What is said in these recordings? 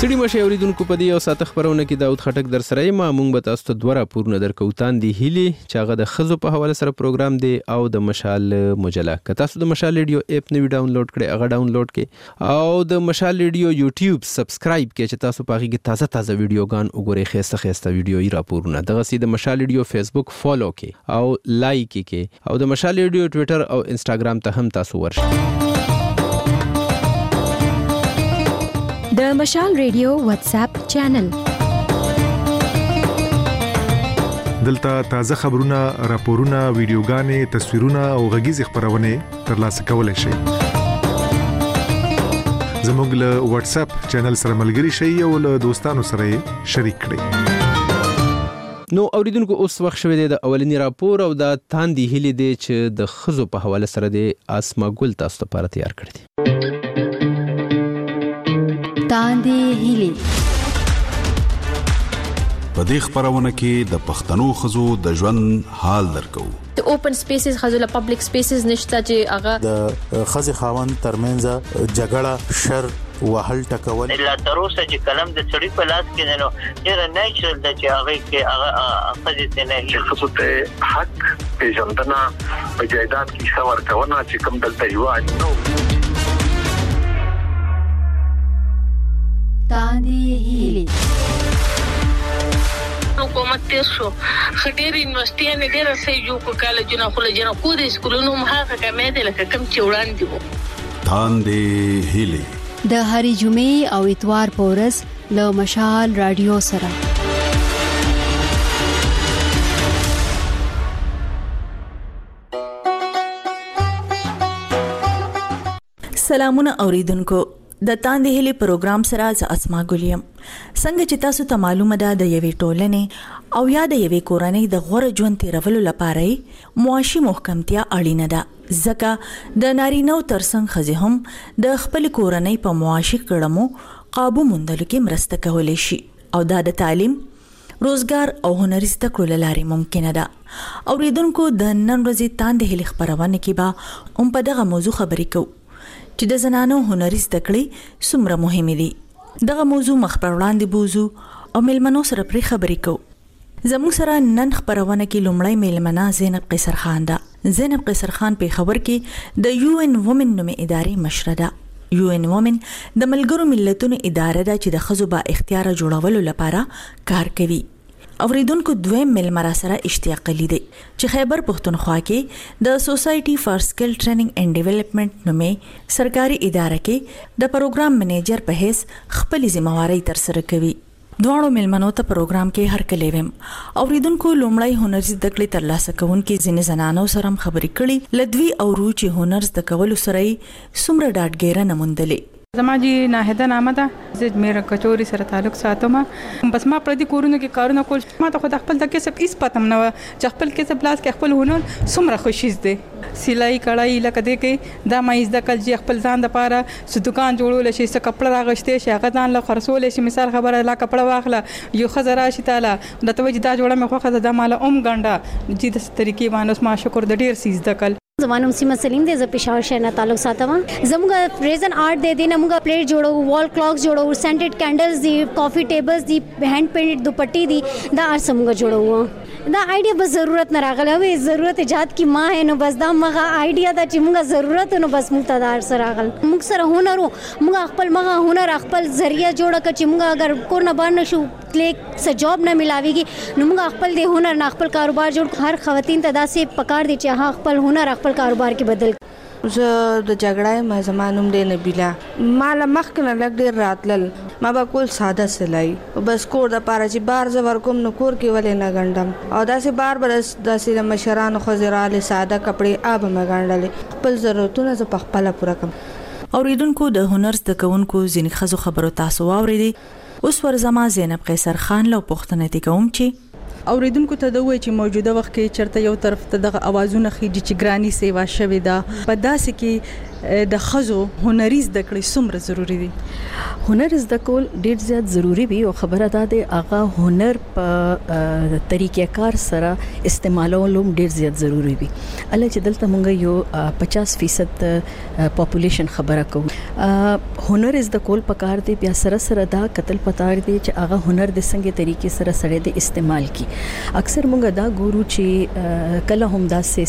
سړي مشه اوریدونکو په دې او ساته خبرونه کې داود خټک در سره ما مونږ به تاسو ته دوه راپورونه درکوتان دي هلي چې هغه د خزو په حواله سره پروګرام دی او د مشال مجله که تاسو د مشال ریډیو اپ نوی ډاونلوډ کړئ هغه ډاونلوډ کړئ او د مشال ریډیو یوټیوب سبسکرایب کړئ چې تاسو په هغه کې تازه ویډیوګان وګورئ خسته ویډیوي راپورونه دغه سي د مشال ریډیو فیسبوک فالو کړئ او لایک کړئ او د مشال ریډیو ټوئیټر او انستګرام ته هم تاسو ورشئ د مشال ریډیو واتس اپ چینل دلته تازه خبرونه، راپورونه، ویډیوګانې، تصویرونه او غږیز خبرونه ترلاسه کولای شئ. زموږ له واتس اپ چینل سره ملګري شئ او له دوستانو سره شریک کړئ. نو اوریدونکو اوس وخت شوه د اولنی راپور او د تاندې هلي دی چې د خزو په حواله سره د اسما ګل تاسو لپاره تیار کړی دی. تاندې هلي په دې خبرونه کې د پښتنو خزو د ژوند حال درکو. د اوپن سپیسز خزو له پبلک سپیسز نشته چې هغه د خزي خاوند ترمنځ جګړه شر وهل ټکول لا تر اوسه چې کلم د سړی په لاس کې نو ډیر نیچرل د چې هغه کې هغه خزي ته نه خصوص ته حق پیژندنه په جایداد کې څور کونه چې کوم دلته یو نو تاندې هلي حکومت تیر شو خډيري یونیورسيټي ډېر صحیح جوړ کالجونه خلجنه کو د سکولونو مخه کمه دي لکه کم چې وړاندې وو. تاندې هلي د هرې جمعې او اتوار په ورځ له مشال رادیو سره سلامونه اوریدونکو د تاندې هلي پروګرام سره ز اسما ګلیم. څنګه چې تاسو ته معلومه ده د یوې ټولنې او یا د یوې کورنۍ د غوړ ژوند تیرولو لپاره معاشي محکمتیا اړینه ده. ځکه د نارینه‌و ترڅنګ ښځې هم د خپل کورنۍ په معاشي کړمو قابو موندلو کې مرسته کولی شي او دا د تعلیم، روزګار او هنري زده کړو لارې ممکنه ده. اوریدونکو د نن ورځې تاندې هلي خبرونه کې به هم په دغه موضوع خبرې کوو چې د زنانو هنري زده کړې څومره مهمه دي. دغه موضوع مخ پر وړاندې بوزو او ملمنو سره پرې خبرې کوو. زموږ سره نن خبرونه کې لومړی ملمنه زینب قیصر خان ده. زینب قیصر خان په خبر کې د UN وومن نومې ادارې مشره ده. UN وومن د ملګرو ملتونو اداره ده چې د ښځو با اختیار جوړولو لپاره کار کوي. اوریدونکو دویم ملمرا سره اشتیاق لیدي چې خیبر پښتونخوا کې د سوسایټي فار سکل ټریننګ اینڈ ډیولپمنٹ نومې سرکاري اداره کې د پروګرام منیجر په حیث خپل ځمواري تر سره کوي. دواړو ملمنو ته پروګرام کې هر کله ویم اوریدونکو لومړی هنر زده کړې ترلاسه کوونکې ځینې زنانو سره خبرې کړې لدوی او روچ هنر زده کولو سره سمره ډاډګیره نموندلې. زما جی ناهده نامه ده زه میرا کچوري سره تعلق ساتم بس ما پر دې کورونو کې کارونه کول ما ته خود خپل د کسب هیڅ پاتم نه چې خپل کسب لاس کې خپل هنر څومره خوشیز دي سلای کړای لکه دې کې دا ما از د کل جی خپل ځان د پاره س دکان جوړول شي س کپڑا راغشته شي هغه ځان له خرڅول شي مثال خبره لا کپڑا واخله یو خزر شي تعالی د توجه دا جوړه مې خوخه د مال ګنډه جی د طریقې باندې ما شکر د ډیر سیز د کل زمانم سیمه سلیم دې ز پېښور شهر نه تعلق ساتم زموږ پریزن آرټ دې دینه موږ پلیټ جوړو وال کلاکس جوړو سینټډ کینډلز دی کافی ټیبلز دی هند پینټ دوپټي دی دا ار سمږ جوړو دا آیډیا بس ضرورت نه راغله وي ضرورت ایجاد کی ما ہے نو بس دا مغه آیډیا دا چې موږ ضرورت نو بس مقتدار سره راغل موږ سره هنر موږ خپل مغه هنر خپل ذریعہ جوړه ک چې موږ اگر کور نه باندې شو کلیک س جاب نه ملاويږي نو موږ خپل د هنر نه خپل کاروبار جوړ هر خواتین ته داسې پکار دي چې خپل هنر خپل کاروبار کې بدل. زه د جګړې ما زمانوم دې نبیلا مال مخکنه لګ ډیر راتلل ما به کول ساده سلای بس کور د پاره چې بار ز ورکوم نو کور کې ولې نه غندم او داسې بار داسې مشران خو زراله ساده کپڑے اب ما غندل خپل ضرورتونه ز په خپل پوره کوم. اوریدونکو د هنر زده کوونکو ځینې خزو خبرو تاسو واوریدي. اوس ورزما زینب قیصر خان له پښتنه دي کوم چې اوریدونکو ته دوی چې موجوده وخت کې چرته یو طرف ته دغه اوازونه خېږي چې ګرانی سیوا شوي ده په داسې کې د خزو هنري زده کړې څومره ضروری دي. هنر زده کول ډیر زیات ضروری وي او خبره ده د هغه هنر په طریقې کار سره استعمالول هم ډیر زیات ضروری وي. الله چې دلته مونږ یو 50% پاپولیشن خبره کوو هنر از د کول پکار دی بیا سره سره دا قتل پتار دی چې هغه هنر د څنګه طریقې سره سره د استعمال کی. اکثر مونږ دا ګورو چې کله هم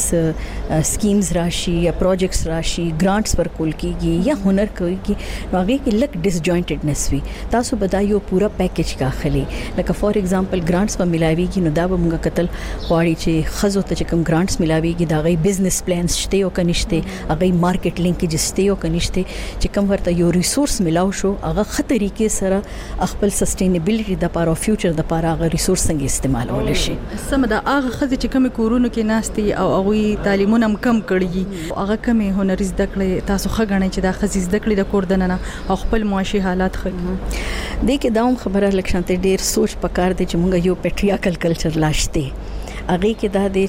داسې سکیمز راشي یا پروجیکټس راشي ګرانټس پر کول کیږي یا هنر کوي نو هغه کې لک ډیس جوائنټډنس وي. تاسو بدایو پورا پیکیج کاخلي لکه فار ایگزامپل ګرانټس په ملاويږي نو دا به مونږ قتل غواړي چې خزو ته کوم ګرانټس ملاويږي دا غي بزنس پلانز شته او کنيشته هغه مارکیټ لینکیج شته او کنيشته چې کوم ورته یو ریسورس ملاو شو هغه خه طریقې سره خپل سسټینیبিলিټي د لپاره او فیوچر د لپاره هغه ریسورس څنګه استعمالول شي. سم دا هغه خزه چې کوم کورونو کې ناشتي او هغه تعلیمونه کم کړي هغه کوم هنر زده کړي تاسو خغنئ چې دا خزه زده کړي د کور دننه او خپل معاشي حالات خګي. د کې دا هم خبره لکشانته ډیر سوچ پکار دی چې مونږ یو پیټریاکل کلچر لاشته هغه کې دا دی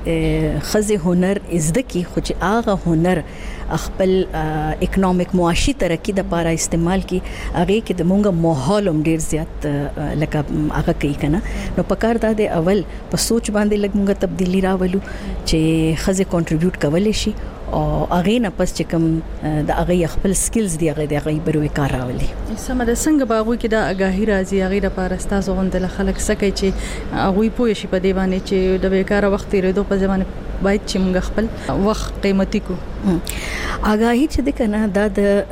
چې خزه هنر زده کی خو چې هغه هنر خپل اکونومیک معاشي ترقی د لپاره استعمال کی هغه کې د مونږه ماحول هم ډیر زیات لکه هغه کوي کنه نو پکار دا دی اول په سوچ باندې لګ مونږه تبدیلی راولو چې خزه کنټریبیوټ کولای شي او هغه نه پس چې کوم د هغه خپل سکلز دی هغه د هغه بروي کار راولي. سم د څنګه باغوي کې د اگاهی راځي هغه د لپاره تاسو غوندل خلک سکه چې هغه پوه شي په دی باندې چې د بیکاره وخت لري په ځمانه باید چې موږ خپل وخت قیمتي کو. اگاهی چې د کنه دا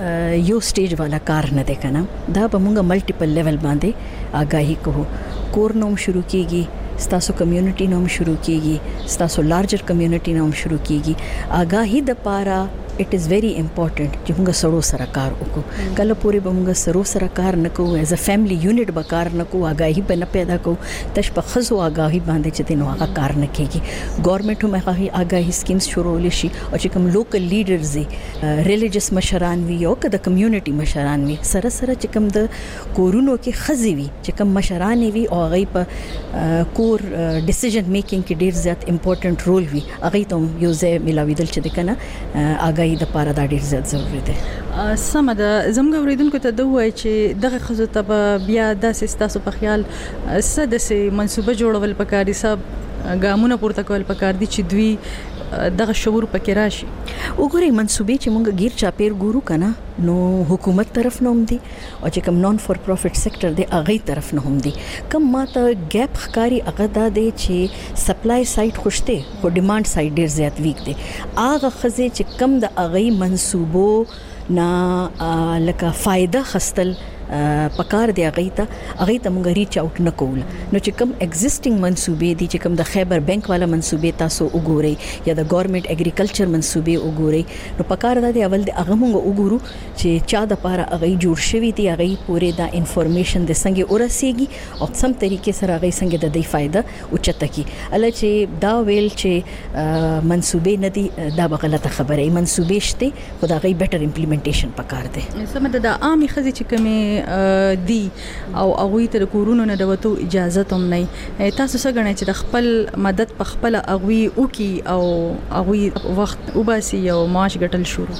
د یو سټیج والا کار نه دی کنه دا به موږ ملټیپل لیول باندې اگاهی کوو. کور نوم شروع کیږي ستاسو کمیونټي نوم شروع کیږي ستاسو لارجر کمیونټي نوم شروع کیږي. اگاهی د پاره it is very important چې موږ سړو سره کار وکړو. کله پورې به موږ سړو سره کار نکوو ایز ا فیملی یونټ به کار نکوو اگاهی به نه پیدا کوو تش په خزو اگاهی باندې چې دینو هغه کار نه کیږي. ګورنمنت هم هغه اگاهی سکیمز شروع لشي او چې کوم لوکل لیډرز دي ریلیجیس مشران وي او که د کمیونټي مشران وي سره سره چې کوم د کورونو کې خزي وي چې کوم مشران وي او هغه په کور ډیسیژن میکینګ کې ډیر زیات امپورټنٹ رول وي هغه ته یو ځای ملاویدل چې کنه اگاهی د پاره دا ډیر زیات ضروری دی. سم ده زموږ اوریدونکو ته دوه چې دغه خزو ته بیا د تاسو په خیال سدسه منسوبه جوړول پکاري صاحب ګامونه پورته کول پکار دي چې دوی دغه شعور پکې راشي. وګورئ منسوبې چې مونږ غیر چاپیر ګورو کنه نو حکومت طرف نه هم دي او چې کوم نون فور پروفټ سېکټر دی هغه طرف نه هم دي. کوم ماته ګیپ ښکاری هغه دا دی چې سپلای سایډ خوشته او ډیماند سایډ ډیر زیات ویک دی. هغه خزه چې کم د هغه منسوبو نه لکه فائدہ خستل پکار دی هغه ته مونږ ریچ اوټ نکول نو چې کوم ایگزیسټینګ منسوبې دي چې کوم د خیبر بانک والا منسوبې تاسو وګورئ یا د ګورنمنت اګریکلچر منسوبې وګورئ نو پکار دی اول د هغه مونږ وګورو چې چا د پاره هغه جوړ شوی دی هغه پوره دا انفارمیشن د څنګه ورسیږي او سم طریقې سره هغه څنګه د دې فائدہ اوچته کی الله چې دا ویل چې منسوبې نه دي دا به غلطه خبره منسوبې شته خو دا غي بیٹر امپلیمنټیشن پکار دی. سمه د عامي خزي چې کومه دی او هغه ته د کورونو نه د وته اجازه هم نه تاسو څنګه غواړئ چې د خپل مدد په خپل هغه وکي او هغه وخت وباسي او معاش ګټل شروع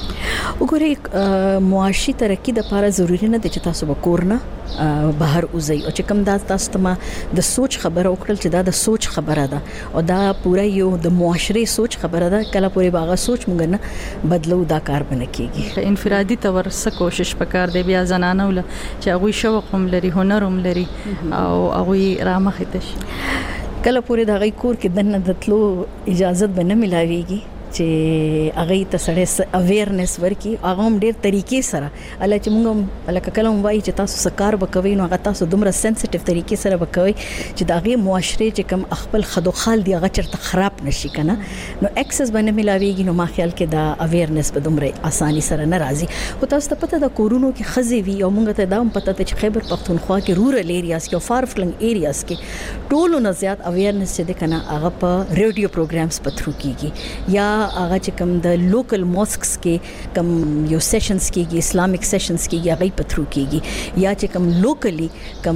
وګورئ معاشي ترقی د لپاره ضروری نه دی چې تاسو وکورنه بهر اوځي او چې کوم دا تاسو ته د سوچ خبره وکړل چې دا د سوچ خبره ده او دا پوره یو د معاشري سوچ خبره ده کله پوره باغه سوچ مونږ نه بدلو دا کار بنه کیږي. انفرادي تور څه کوشش وکړ دی بیا زنانه ول چې هغه شوق هم لري هنر هم لري او هغه رامخ ته شي کله پوره د غي کور کې دنه دتلو اجازه به نه ملاويږي چې هغه ته سره اویرنس ورکی هغه هم ډیر طریقې سره الله چې موږ الکه کلم وایي چې تاسو سکار وکوي نو هغه تاسو دومره سنسټیو طریقې سره وکوي چې دا غي معاشره چې کم خپل خدوخال دی هغه چرته خراب نشي کنه نو اکسس باندې ملاويږي نو ما خیال کې دا اویرنس په دومره اساني سره ناراضي خو تاسو ته پته د کورونو کې خزي وي او موږ ته دا هم پته چې خیبر پختونخوا کې رورل ایریاز کې او فار فلنګ ایریاز کې ټولو نه زیات اویرنس چې کنه هغه په ریډیو پروګرامز په تھرو کیږي یا هغه چې کوم د لوکل موسکس کې کوم یو سیشنز کېږي اسلامیک سیشنز کېږي هغه په تھرو کېږي یا چې کوم لوکلی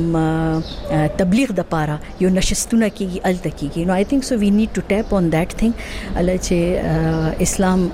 کوم تبلیغ د پاره یو نشستونه کېږي الته کېږي نو آی تھنک سو وی نیډ ټو ټیپ اون دیٹ تھنګ الله چې اسلام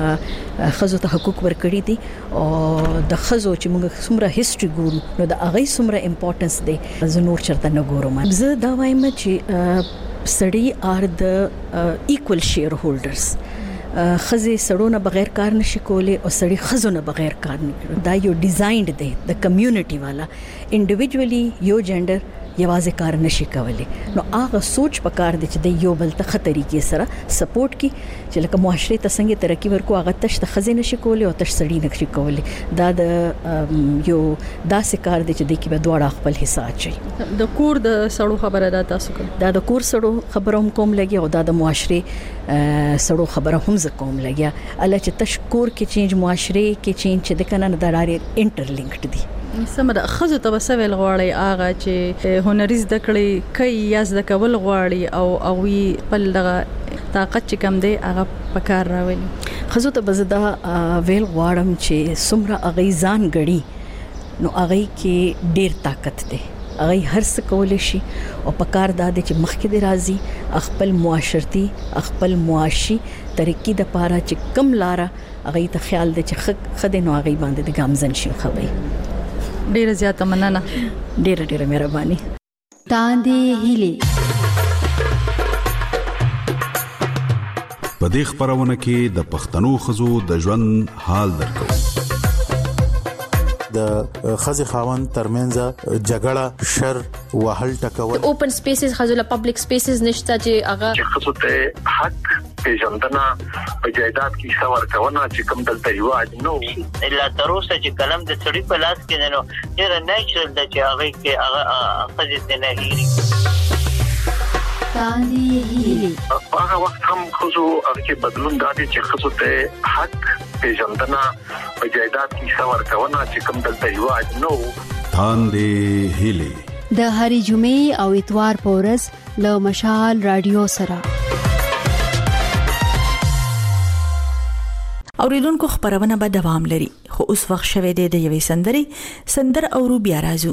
خزو ته حقوق ورکړي دي او د خزو چې موږ څومره هیستوري ګورو نو د هغه څومره امپورټنس دی زه نور چرته نه ګورم زه دا وایم چې study are the equal shareholders خزه سړونه بغیر کار نشي کولای او سړی خزونه بغیر کار نه کوي. دا یو ډیزاینډ دی د کمیونټي والا. انډیویډوالي یو جندر یوازې کار نشي کولای. نو هغه سوچ پکار دی چې د یو بل ته خطرې کې سره سپورټ کی چې لکه معاشره ته څنګه ترقی ورکو هغه تش ته خزه نشي کولای او تش سړی نشي کولای. دا د یو داسې کار دی چې د کې به دواړه خپل حصہ اچي. د کور د سړو خبره ده تاسو کوم؟ دا د کور سړو خبره هم کوم لګي او دا د معاشره سړو خبره هم ز کوم لګي. الله چې تشکور کې چینج معاشره کې چینج چې د کنه د لارې انټرلینکډ دي. سمره خزو ته وسویل غواړي هغه چې هنري زده کړي کوي یا زده کول غواړي او وی بل دغه طاقت چې کم دی هغه پکار راولي. خزو ته بزدا ویل غواړم چې سمره اغیزان غړي نو هغه کې ډیر طاقت دی. هغه هر څه کولای شي او پکار داده چې مخکې دی راځي خپل معاشرتي خپل معاشي ترقی د پاره چې کم لاره هغه ته خیال دی چې خدای نو هغه باندې د ګامزن شي خوي. ډیره زیاته مننه. ډیره مهرباني. تاندې هیلې په دې خبرونه کې د پښتنو خزو د ژوند حال درکو. د خزي خاوند ترمنځ جګړه شر وهل ټکول اوپن سپیسز خزو له پبلک سپیسز نشته چې هغه خزو ته حق پیژندنه په جایداد کې څور کوونه چې کوم دلته یو نو الا تر اوسه چې کلم د سړي په لاس کې نه ډیر نیچرل د چې هغه کې هغه خزي نه هېري. تاندې هیلې هغه وخت هم خزو هغه بدلون دادي چې خزو ته حق پیژندنه په جایداد کې څور کوونه چې کوم دلته یو نو. تاندې هیلې د هرې جمعې او اتوار په ورځ له مشال رادیو سره. اوریدونکو خبرونه به دوام لري خو اوس وخت شوه دی د یوې سندر اورو بیا راځو.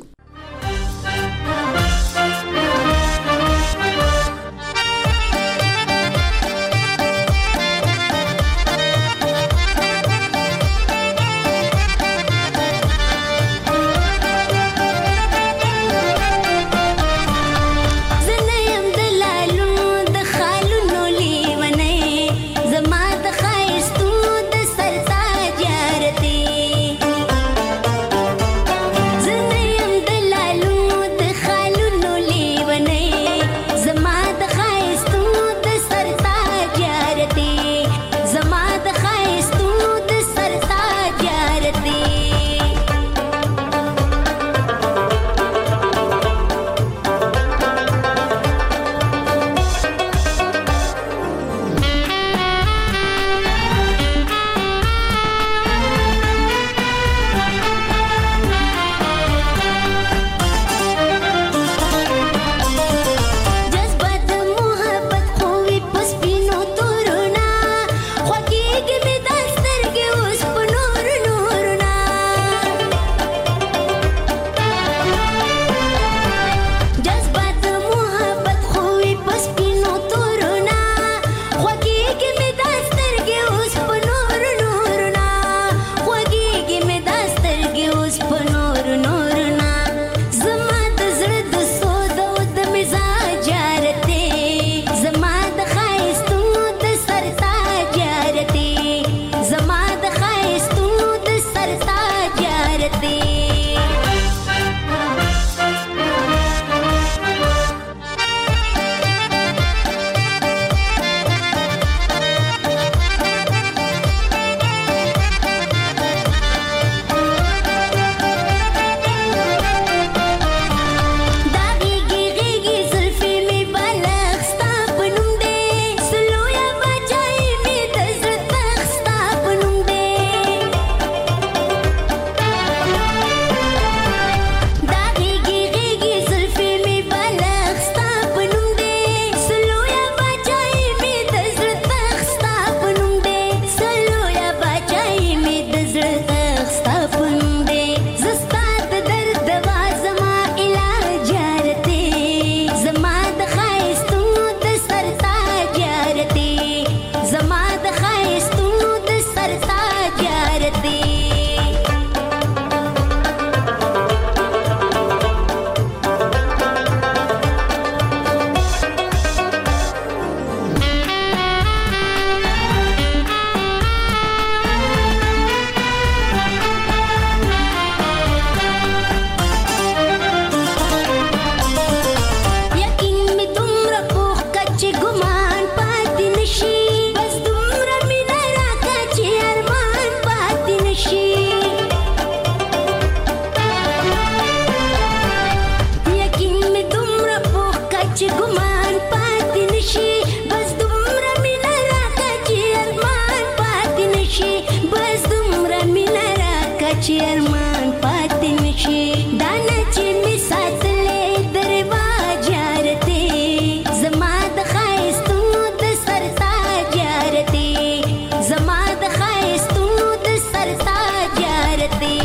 چیرمان پاتې نشي دانه چې می ساتلې درواز یارته زما د خایستو د سر تاج یارته زما د خایستو د سر تاج یارته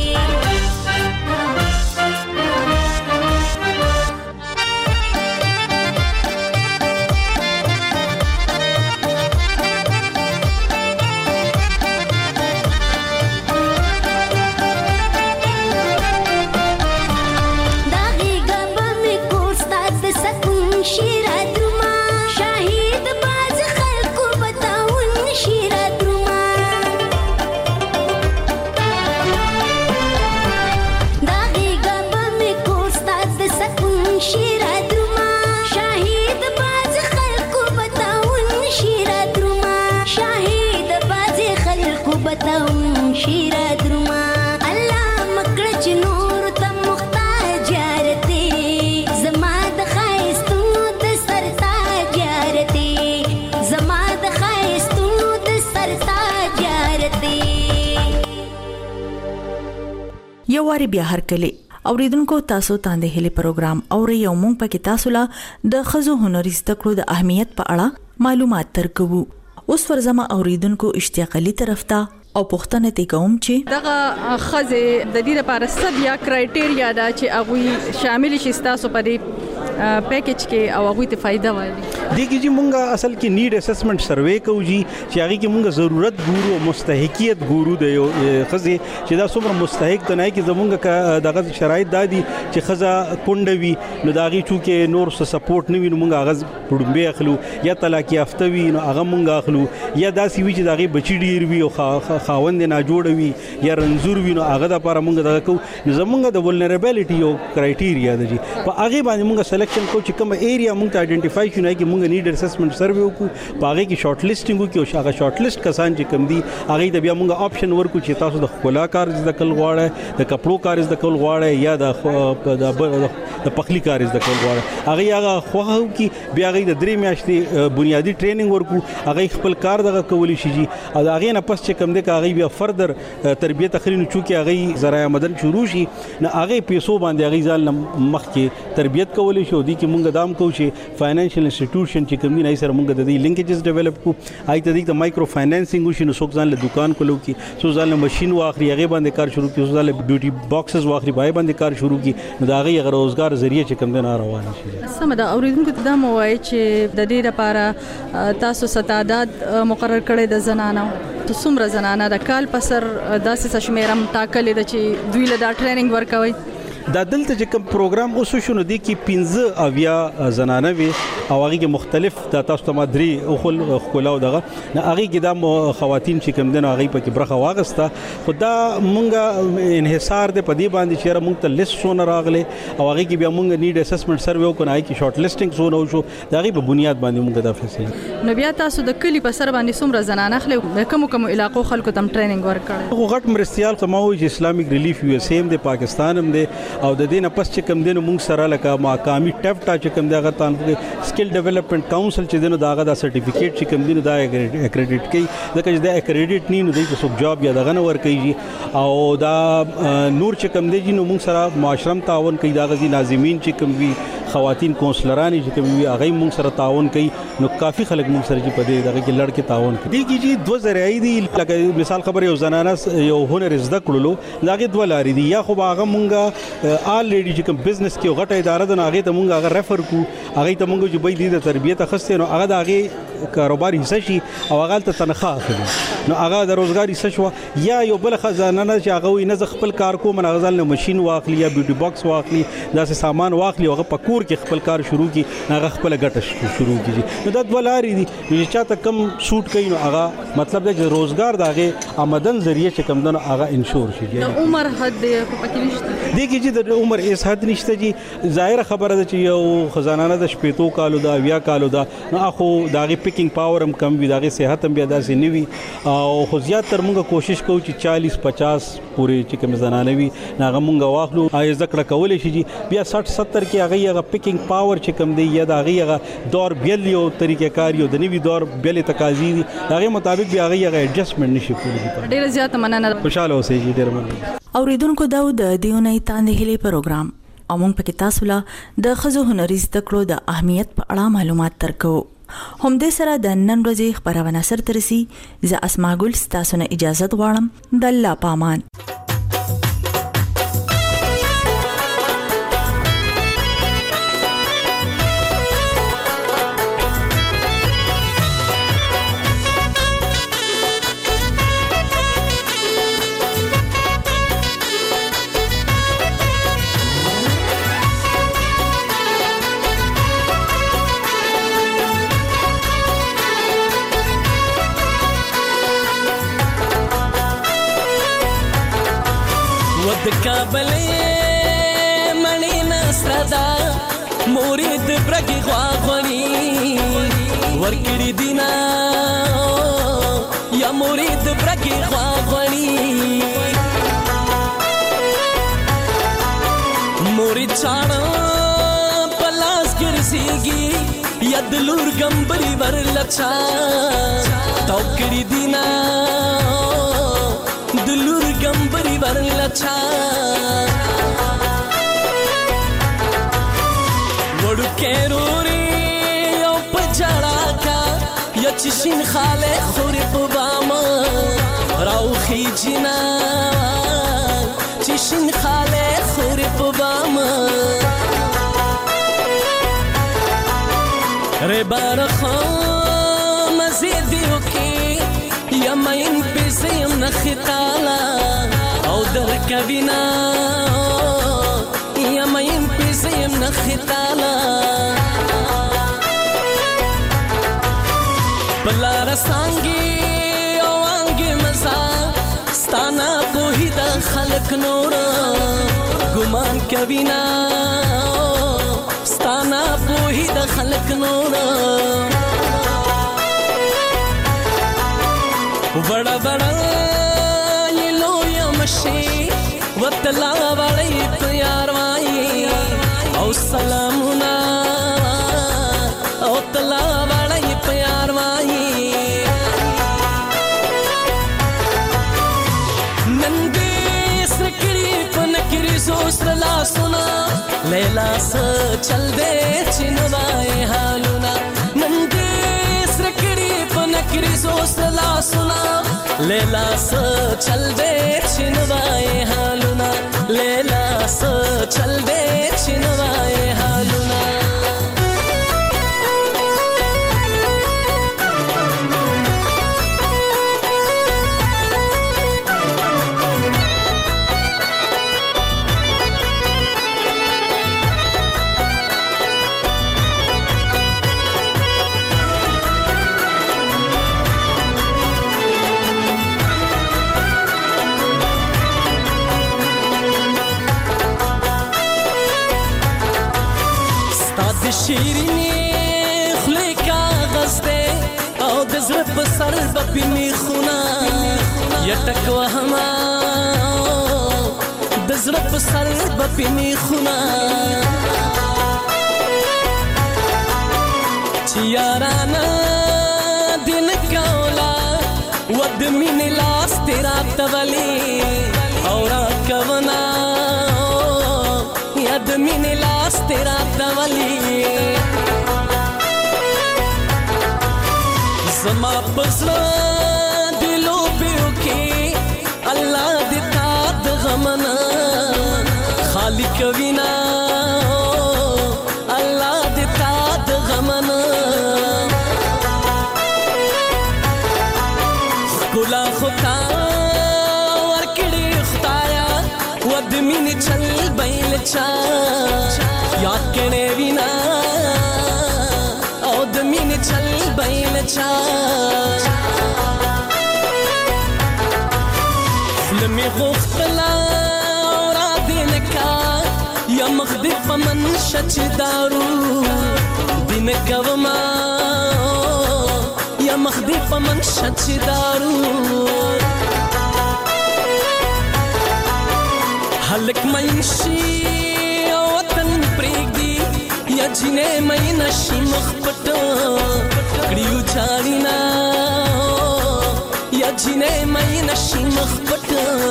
یو واری بیا هر کله اوریدونکو تاسو تاندې هلي پروګرام اوري یو مونږ پکې تاسو لا د خزو هنري زده کړو د اهمیت په اړه معلومات ترکو. اوس ورزما اوریدونکو اشتیاق علي طرف ته او پوښتنه ته کوم چې دغه خزه د دې لپاره سب یا کرایټیریا دا چې هغه شامل شي تاسو په دې پیکیج کې او هغه ته فائدہ وایي. دیکھیے جی مونږه اصل کې نیډ اسسمنٹ سروے کوو جی چې هغه کې مونږه ضرورت ګورو او مستحقیت ګورو د یو خزه چې دا څومره مستحق ته نه کې زمونږه دغه شرایط دادي چې خزه کونډوي نو داغي چونکې نور څه سپورټ نه ویني مونږه هغه پړمبه اخلو یا طلاق یافته وي نو هغه مونږه اخلو یا داسې وی چې داغي بچی ډیر وي او خاوند نه جوړ وي یا رنزور وي نو هغه د لپاره مونږه دغه کو زمونږه د ولنربیلیټي او کرایټیریا د جی په هغه باندې مونږه سلیکشن کو چې کوم ایریا مونږ ته آئیډنټیفای شونه کې مونږ نیډ اسسمنٹ سروے وکړو باغې کې شارټ لیسټینګ وکړو چې هغه شارټ لیست کسان چې کم دي هغه د بیا مونږ آپشن ورکو چې تاسو د خپل کار زده کول غواړئ د کپړو کار زده کول غواړئ یا د پخلی کار زده کول غواړئ هغه خوغه کی بیا هغه د 3 میاشتې بنیادی ټریننګ ورکو هغه خپل کار دغه کولی شي جی او هغه نه پس چې کم دي هغه بیا فردر تربیت اخرینو چونکه هغه ذرایع مدن شروع شي نه هغه پیسو باندې هغه ځل مخ کې تربیت کولی شو دي کې مونږ دام کو چې فاینانشل انسټیټیوشن چې کوم نه سره مونږ د دې لینکیجز ډیولپ کو آی ته د مایکرو فاینانسینګ وشي نو څوک ځان له دکان کولو کې څو ځان له ماشين واخري هغه باندې کار شروع کی څو ځان له بیوټي باکسز واخري بای باندې کار شروع کی نو دا هغه روزګار ذریعہ چې کوم نه روان شي. سمدا اوریدونکو ته دا موای چې د دې لپاره تاسو ستعداد مقرر کړي د زنانو ته څومره زنانه د کال پسر داسې شمیرم ټاکلې د چې دوی له دا ټریننګ ورکوي دا دلته چې کوم پروګرام اوس شنو دي کې 15 اویا زنانه وي او هغه کې مختلف د تاسو ته مدري او خلاو دغه نه هغه کې د خواتین چې کوم دنه هغه پکې برخه واغسته خدا مونږه انحصار دې پدی باندې چې مونږ ته لیست شونه راغله او هغه کې بیا مونږ نیډ اسسمنٹ سروے وکړای کې شارټ لیسټینګ شونه شو دغه په بنیاد باندې مونږ دا فیصله نو بیا تاسو د کلی په سر باندې څومره زنانه خلک کوم علاقو خلکو تم ټریننګ ورکړي غټ مرستيال سماوي چې اسلامیک ریلیف یو اس ایم د پاکستان هم دی او د دې نه پس چې کم دینو مونږ سره لکه مقامي ټفټا چې کم دغه تان سکل ډیولپمنٹ کونسل چې دینو داغه دا سرټیفیکیټ چې کم دینو دا اکریډیټ کوي ځکه چې دا اکریډیټ نه دی چې څوک جاب یا دغه نه ور کوي او دا نور چې کم دی نو مونږ سره معاشرم تعاون کوي دا غزي ناظمین چې کم وی خواتین کونسلرانی چې کوم وی هغه مونږ سره تعاون کوي نو کافي خلک مونږ سره چې په دې دغه کې لړ کې تعاون کوي دي چې دوه ذریعہ دي لکه مثال خبره یو زنانه یو هنر زده کړلو داګه دوه لارې دي یا خو هغه مونږه آلریډي چې کوم بزنس کې غټه اداره ده هغه ته مونږ هغه ریفر کو هغه ته مونږ چې به دې د تربیت اخستې نو هغه د هغه کاروبار حصہ شي او هغه ته تنخواه اخلي نو هغه د روزګار حصہ شو یا یو بل خزانه چې هغه وي نه خپل کار کوم نه غزل نه ماشين واخلي یا بیوټي باکس واخلي داسې سامان واخلي هغه پکور کې خپل کار شروع کی هغه خپل ګټه شروع کیږي نو د ولاري دي چې چاته کم سوټ کوي نو هغه مطلب د روزګار دغه آمدن ذریعہ چې کم دنه هغه انشور شي د عمر حد پکې نشته دي کې چې د عمر اس حد نشته جی ظاهر خبره ده چې یو خزانه د شپېتو کالو دا 20 کالو دا نو اخو دغه پیکینګ پاور هم کم وي دغه صحت هم بیا داسې نه وي او خو زیات تر موږ کوشش کوو چې 40-50 پورې چې کوم زنانه وي هغه موږ واخلو آی ذکر کولای شي بیا 60-70 کې هغه پیکینګ پاور چې کم دی یا هغه دور بیل یو طریقې کار یو د نوی دور بیل تقاضی دي هغه مطابق بیا هغه ایڈجسټمنټ نشي کولی. ډیر زیات مننه. خوشاله اوسئ ډیر مننه. اوریدونکو دا د دیونې تاندې هلي پروګرام او موږ پکې تاسو له د ښځو هنري زده کړو د اهمیت په اړه معلومات درکو. هم دې سره د نن ورځې خبرونه سره ترسي. زه اسماء ګل تاسو نه اجازه غواړم. د الله پامان. د کابلې مڼې نسردا مورید برګي غواغونی ورکړي دینا یا مورید برګي غواغونی مورید چاړه پلاس ګرځيږي یا دلور ګمبري ورلچا توکړي دینا دلور ګمبري ورلچا وړو کېروري او پجړا کا یا چشین خاله خوري په باما راوخي جنا چشین خاله خوري په باما ره بارخه مزيدو کې یا مين بزيم نخطالا او در کبینا یا مين بزيم نخطالا بلا رسانگی او آنگی مزا ستانا کوهی دا خلق نورا گمان کبینا ستانا کوهی دا خلق نورا بڑا بڑا یہ لویا مشی وطلا بڑی پیار وائی او سلامنا او تلا بڑی پیار وائی نندی سرکڑی پنکری سوسر لا سنا لیلا سا چل دے چنوائے حالونا نندی سرکڑی پنکری سوسر لا سنا لیلا سا چل دے چنوائے حالونا لیلا سا چل دے چنوائے حالونا شیرینی خلی کاغذ دے او دزر بسر بپینی خونا یٹک وہما دزر بسر بپینی خونا چیارانا دن کولا ود من لاس تیرا تولی اورا کونا ید من لاس تیرا تولی زما پسرا دلو بیو کی اللہ دیتا دغمنا خالق وینا اللہ دیتا دغمنا خلا خطا ورکڑی خطایا ود من چل بیل چا یاد کنے وینا او دمین چل بیل چا فلمی غختلا را دینکا یا مخدف من شچ دارو دینکا وما یا مخدی په منشد چې دارو هلک منشي او وطن پرېږدي یا جینې مې نشي مخ پټ کړیو چاړینا یا جینې مې نشي مخ پټ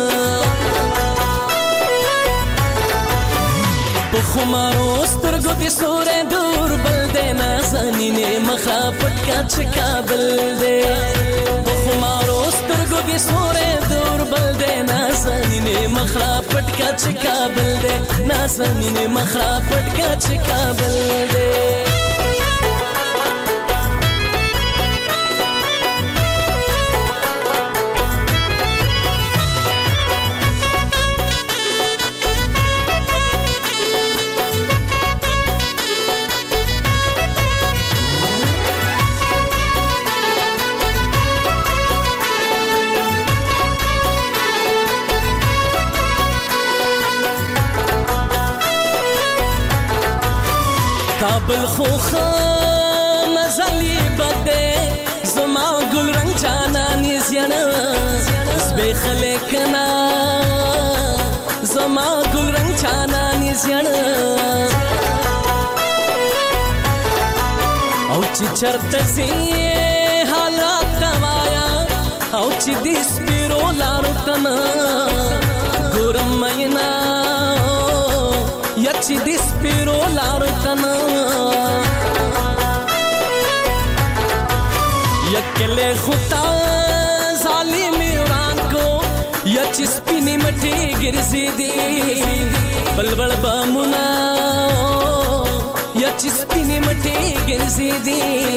په خمارو سترګو دې سورې دور بل دې نازنینې مخه پټ کا چې کابل دې په خمارو سترګو دې سورې دور بل دې نازنینې مخه پټ کا چې کابل دې نازنینې مخه پټ کا چې کابل دې کابل خوخه مزلی بده زما گل رنگ جانانی زیانه زبی خلکنا زما گل رنگ جانانی زیانه او چی چرت زی حالات دوایا او چی دیس پیرو لارو تنا گورم مینا یا چی دیس پیرو لارو تنا یکلے خطا ظالمی وران کو یا چی سپینی مٹی گرزی دی بلبل بامونا یا چی سپینی مٹی گرزی دی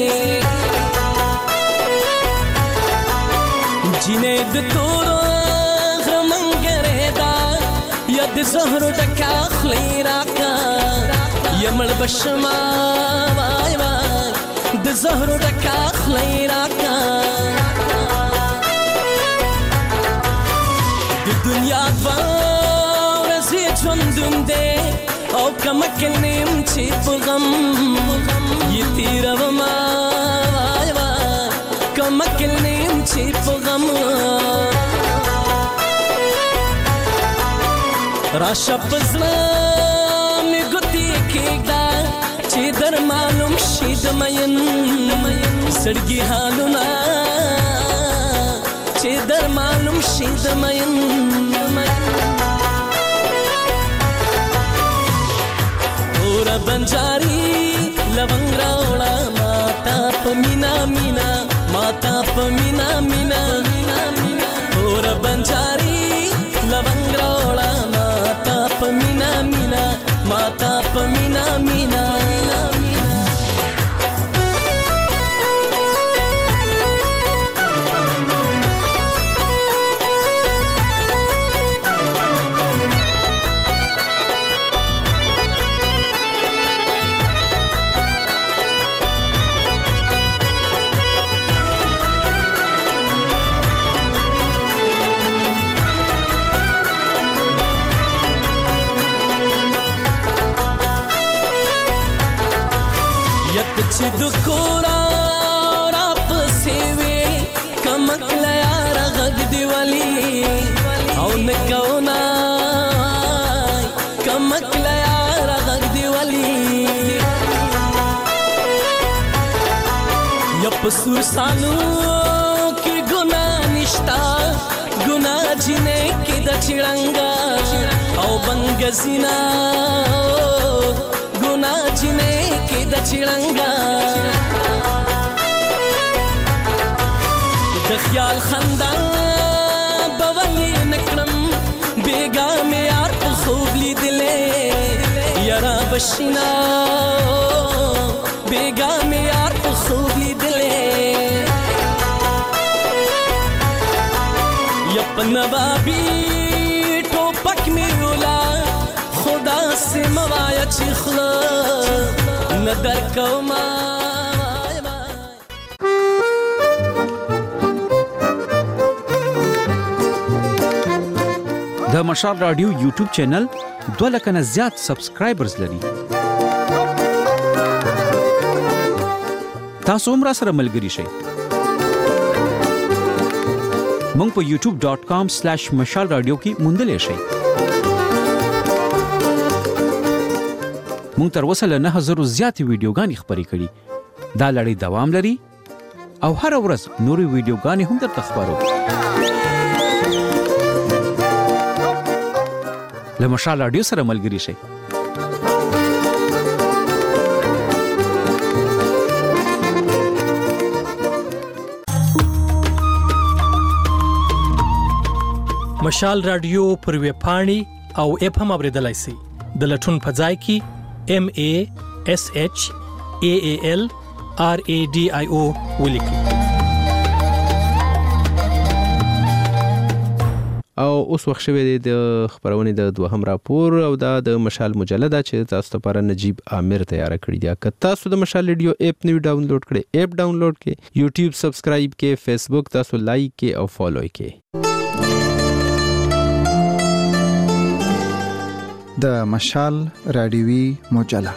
جینے دتورو غرمنگرے دا یا د زهرو ډکا خلی راکا یمړ بشما وای وای د زهرو ډکا خلی راکا د دنیا ورځې ژوندون دی او کمکل نیم چې په غم یې تیروما وای وای کمکل نیم چې په غم راشا پزلا می ګوتی کېږدا چې در معلوم شي د مین سړګي حالونه چې در معلوم شي د مین اور بنجاری لونګ راوړه ماتا پمینا مینا ماتا پمینا مینا اور بنجاری لونګ راوړه پمینا مینا ماتا پمینا مینا چې د کورا را پسې وې کمک لیار غږ دی ولی او نکونا کمک لیار غږ دی ولی یا پسور سالو کې ګناه نشتا ګناه جنې کې د چړنګا او بنګزینا ګناه جنې کې د چړنګا د خیال خندا بولی نکړم بیګا مې یار په خوب لیدلې یارا بشینا بیګا مې یار په خوب لیدلې یپنا بابي ټوپک مې ولا خدا سے موایا چې خلا ندر کوما د مشال رادیو یوټیوب چینل 2 لک نه زیات سبسکرایبرز لري. تاسو هم را سره ملګري شئ. مونږ په youtube.com/مشال رادیو کې موندلې شئ. مونږ تر اوسه له 9000 زیاتې ویډیوګانې خپرې کړي. دا لړۍ دوام لري او هر ورځ نورې ویډیوګانې هم درته خپرو. له مشال رادیو سره ملګري شئ. مشال رادیو پر ویب پاڼې او اپ هم اوریدلای شئ. د لټون په ځای کې MASHALRADIO ولیکئ. او اوس وخت شوی دی د خبرونې د دوهم راپور او دا د مشال مجله چې تاسو لپاره نجیب عامر تیار کړی دی. که تاسو د مشال ریډیو اپ نوی ډاونلوډ کړئ، اپ ډاونلوډ کړئ، یوټیوب سبسکرایب کړئ، فیسبوک تاسو لایک کړئ او فالو کړئ. د مشال رادیوي مجله.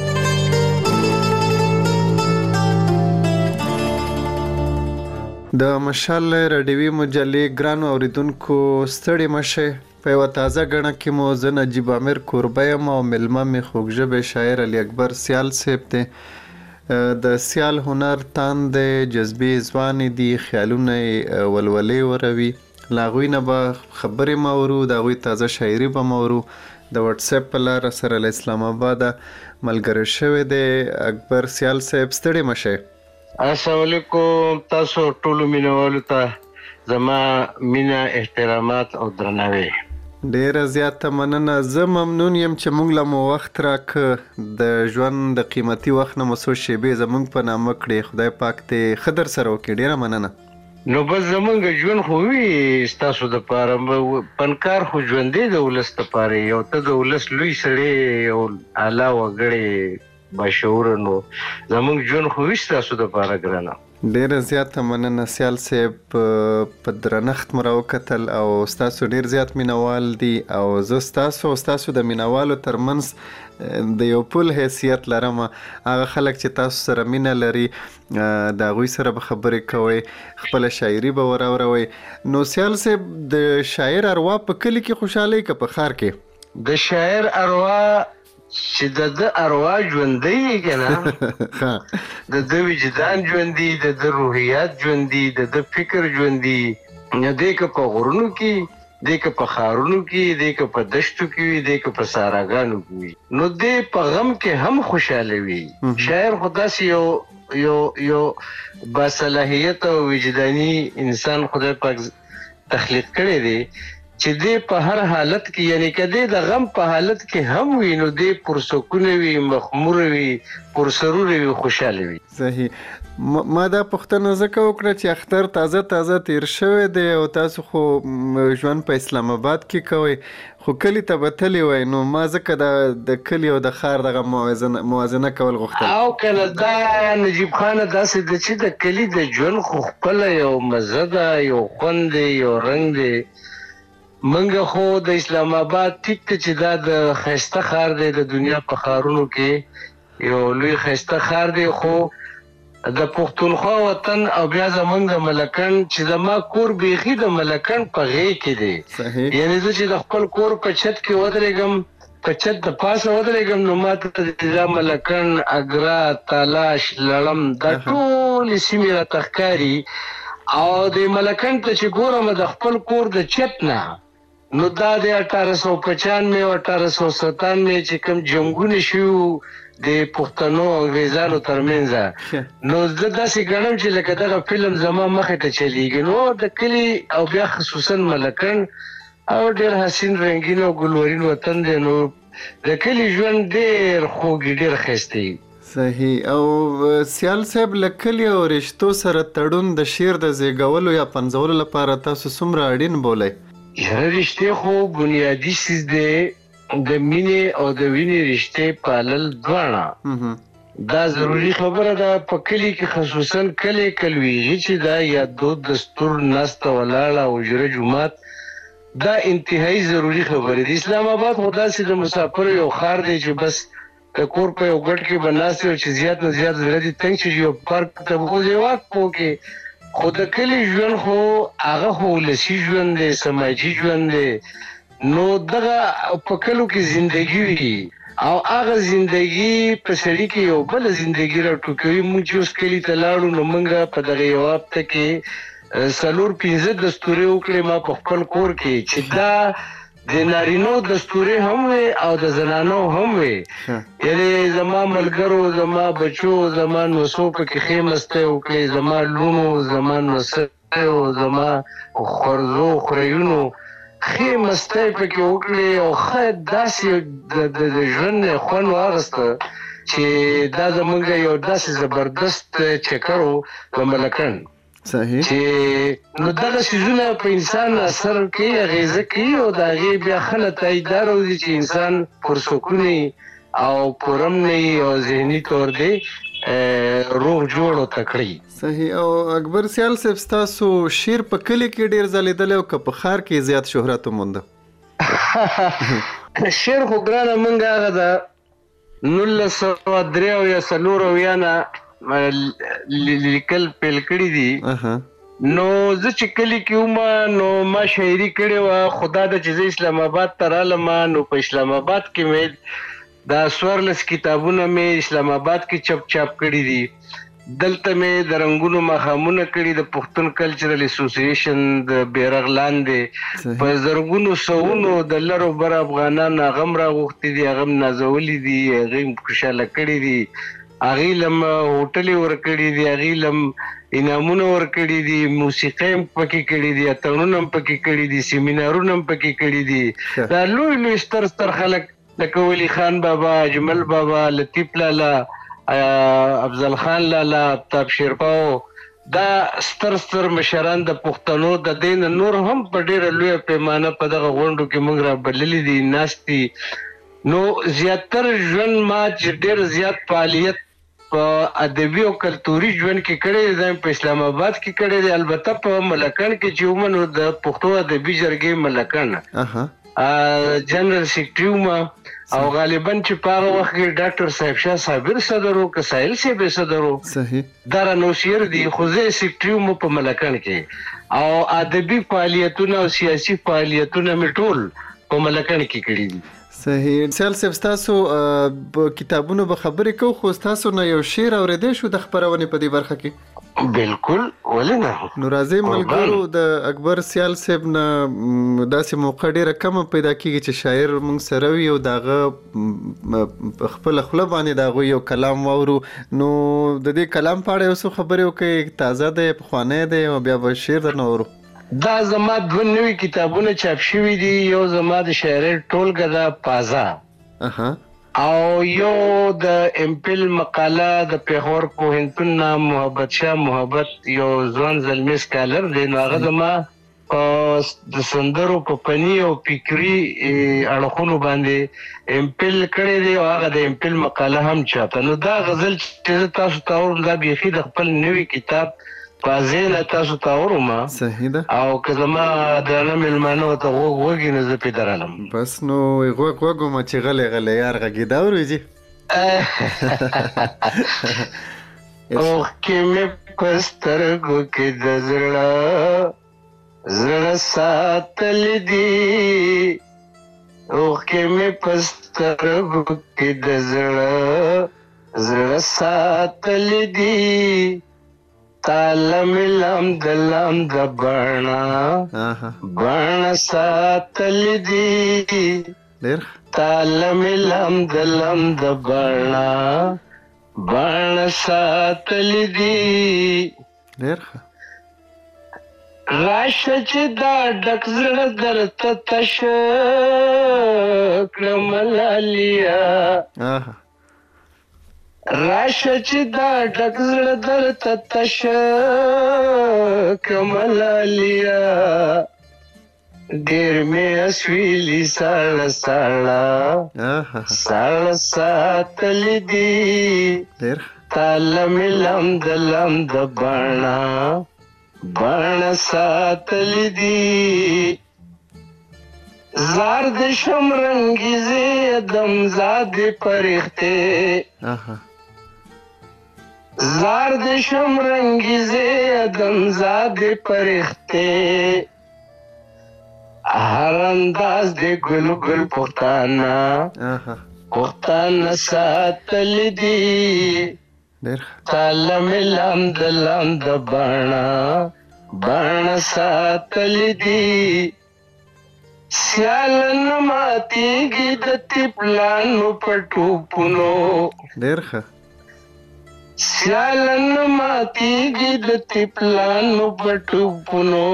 د مشال رادیوي مجلې ګرانو اوریدونکو ستړي مشه. په یو تازه غړنه کې مو زه نجیب عامر کوربه یم او ملمه می خوږژبه شاعر علي اکبر سیال صاحب دی. د سیال هنر تاند جذبې ځوان دي، خیالونه ولولې وروي. لاغوی نه به خبرې مورو، دا غوي تازه شاعري به مورو. د واتس اپ په لار سره له اسلام آباد ملګری شوی دی اکبر سیال صاحب. ستړي مشه. السلام علیکم. تاسو ټول مینوالو ته زما مینا احترامات او درناوی. ډیره زیاته مننه. زه ممنون یم چې موږ له مو وخت راک د ژوند د قیمتي وخت نه مسو شیبې زموږ په نامه کړې. خدای پاک ته خدر سره وکړي. ډیره مننه. نو بس زمونږ ژوند خو وي ستاسو د پاره پنکار خو ژوندې د ولس لپاره یو ته د ولس لوی سړی او اعلی وګړی بشعور نو زمونږ ژوند خو وي ستاسو د پاره ګرانه. ډیره زیاته مننه سیال صاحب. په درنښت مو راوکتل او ستاسو ډیر زیات مینوال دي او زه ستاسو د مینوالو ترمنځ د یو پل حیثیت لرم. هغه خلک چې تاسو سره مینه لري د هغوی سره به خبرې کوئ، خپله شاعري به وراوروئ. نو سیال صاحب د شاعر اروا په کلي کې خوشحالۍ که په ښار کې؟ د شاعر اروا چې د اروا ژوندی یې که نه، د ده وجدان ژوندي، د ده روحیات ژوندي، د ده فکر ژوندي. دی که په غرونو کې، دی که په ښارونو کې، دی که په دشتو کې وي، دی که په صحراګانو کې وي، نو دی په غم کې هم خوشحاله وي. شاعر خو داسې یو باصلاحیت او وجداني انسان خدای پاک تخلیق کړی دی چې دی په هر حالت کې، یعنی که دی د غم په حالت کې هم وي نو دی پرسکونه وي، مخموره وي، پرسروره وي، خوشحاله وي. صحیح. ما دا پوښتنه ځکه وکړه چې اختر تازه تیر شوی دی او تاسو خو ژوند په اسلام آباد کې کوئ، خو کلي ته به تللی وای. نو ما ځکه د کلي او د ښار دغه موازنه کول غوښتل. او کنه دا نجیب خانه داسې ده چې د کلي د ژوند خو خپله یو مزه ده، یو خوند دی، یو رنګ دی. منګه خو د اسلام آباد ټیک ته چې دا د ښایسته ښار دی، د دنیا په ښارونو کې یو لوی ښایسته ښار دی، خو د پښتونخوا وطن او بیا زمونږ د ملکن چې زما کور بیخي د ملکن په غېږ کې دی. یعنې زه چې د خپل کور په چت کې ودرېږم، په چت د پاسه ودرېږم، نو ما ته دا ملکن، اګرا، تالاش، لړم دا ټولې سیمې راته ښکاري. او د ملکن ته چې ګورم د خپل کور د چت نه، نو دا د 1895 او 1897 چې کوم جنګونه شوي د پښتنو او انګریزانو ترمنځ، نو زه داسې ګڼم چې لکه دغه فلم زما مخې ته چلیږي. نو د کلي او بیا خصوصا ملکن او ډېر حسین رنګین او ګلورین وطن دی، نو د کلي ژوند ډېر خوږ، ډېر ښایسته. صحیح. او سیال صاحب له کلي او رشتو سره تړون د شعر د زیږولو یا پنځولو لپاره تاسو څومره اړین بولئ؟ یاره رشتې خو بنیادي څیز دی، د مینې او د وینې رشتې پالل دواړه دا ضروري خبره ده. په کلي کې خصوصا کلی کلویږي چې دا یا دود دستور ناسته ولاړه او حجره جومات، دا انتهایی ضروري خبره ده. اسلام آباد خو داسې د مسافرو یو ښار دی چې بس د کور په یو ګټ کې به ناست او چې زیات نه زیات زړه دې تنګ شي، یو پارک ته به وځې واک په وکړې، خو د کلی ژوند خو هغه خو ولسي ژوند دی سماجي ژوند دی نو دغه په کلو کې زندگی وي او هغه زندگی په سړي کې یو بل زندگی راټوکوي موږ چې اوس کلی ته لاړو نو موږ په دغه یو هفته کې 4-5 دستوري وکړې ما په خپل کور کې چې دا د نارینو دستوري هم وي او د زنانو هم وي یعنی زما ملګرو زما بچو زما نوسو په کې خیمسته وکړي زما لونو زما نوسو زما خورزو خریونو خیمسته په کې وکړي او خد داسې د ژوند خوند واغسته چې دا زمونږ یو داسې زبردست چکرو په ملکن صحیح چې نو دغه شیزونه په انسان اثر کوي اغیزه کوي او دا غي بیا خلک تایدار وي چې انسان پرسکونی او پرمنی او ذهني تور دی روح جوړ او تکړی صحیح او اکبر سیال صاحب تاسو شیر په کلی کې ډیر ځلیدل او که په ښار کې زیات شهرت وموند شیر خو ګرانه مونږ هغه د 1903 یا 4 نه لیکل پیل کړی دي نو زه چې کلی کې وم نو ما شاعري کړې وه خدا د چې اسلام آباد ته رالم نو په اسلام آباد کې مې دا 14 کتابونه مې اسلام آباد کې چاپ کړي دي دلته مې د رنګونو مخامونه کړي د پښتون کلچرل اسوسییشن د بیرغ لاندې په زرګونو سوونو د لرو بر افغانان غم راغوښتي دي غم نازولي دي غیم خوشاله کړي دي اغیلم هوټل ورکړي دي اغیلم انعامونه ورکړي دي موسیقي پکې کړي دي اترونه پکې کړي دي سیمینارونه پکې کړي دي دا لوی ستر خلک لکه ولی خان بابا اجمل بابا لطیف لالا افضل خان لالا تاب شیرپاو دا ستر مشران د پښتنو د دین نور هم په ډیره لوی پیمانه په دغه غونډو کې موږ را بللي دي ناستي نو زیاتر ژوند ما چې ډیر زیات فعالیت په ادبي او کلتوري ژوند کې کړی دی په اسلام آباد کې کړی دی البته په ملکن کې چې ومنو د پښتو ادبي جرګې ملکن جنرال سیکریټری ما او غالبا چې په هغه وخت کې ډاکټر صاحب شاه صابر صدرو که ساحل صاحب صدرو صحیح دارا نوشیر دی خو زه سیکریټری مو په ملکن کې او ادبي فعالیتونه او سیاسي فعالیتونه مې ټول په ملکن کې کړی دي صحیح سیال صاحب تاسو کتابونو به خبرې کو خو تاسو نه یو شعر اورېدې شو د خبرونه په دې برخه کې بالکل ولې نه نو راځي ملګرو د اکبر سیال صاحب نه داسې موقع ډیره کم پیدا کیږي چې شاعر مونږ سره وي او داغه خپل خپل باندې داغه یو کلام وورو نو د دې کلام په اړه اوس خبرې وکړي تازه ده په خوانه ده او بیا به شعر نه ورو دا زما دوه نوې کتابونه چاپ شوي دي یو زما د شاعرۍ ټولګه ده پازا او یو د امپل مقاله د پیښور پوهنتون نه محبت شاه محبت یو ځوان زلمی سکالر دی نو هغه زما د سندرو په فني او فکري اړخونو باندې امپل کړی دی او هغه د امپل مقاله هم چاپه نو دا غزل چې تاسو ته اورم دا بیخي د خپل نوې کتاب پازیل تاسو ته اورم صحیح ده او که زما درنه ملمانو ته وګورئ نو زه پې درالم بس نو وګورم چې غلې یار غږی دا ورځي اوښکې مې په سترګو کې د زړه ساتلې دي اوښکې مې په سترګو کې د زړه ساتلې دي تالم لم د بڼه ساتلې دي تالم لم د بڼه ساتلې دي راشه چې دا ډک زړه درته تش کړم لالیا راشه چې دا ډک زړه درته تش کړم لالیا ډېر مې اسویلي ساړه ساتلې دي تاله مې لم د بڼه ساتلې دي زار د شمرنګیزې دم زادې پرښتې زار د شم رنگیزه دمزاد پرخته هر انداز د گل گل پختانا ساتل دی تالم لامد بانا ساتل دی سیالن ماتیگی د تپلانو پټوپونو سیالن ماتیگی د تپلانو پټوپونو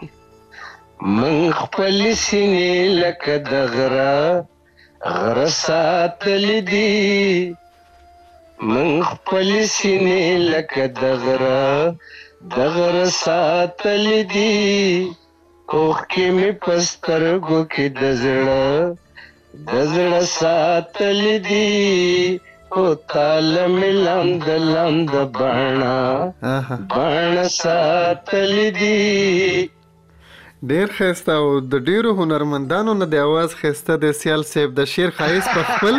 من خپل سینې لکه د غره ساتل دي من خپل سینې لکه د غره ساتل دي اوښکې مې په سترګو کې د زړه ساتل دي او تاله مې لمد باڼه ساتل دي. ډیر ښایسته او د ډیرو هنرمندانو نه د اواز ښایسته د سیال صاحب د شعر ښایست په خپل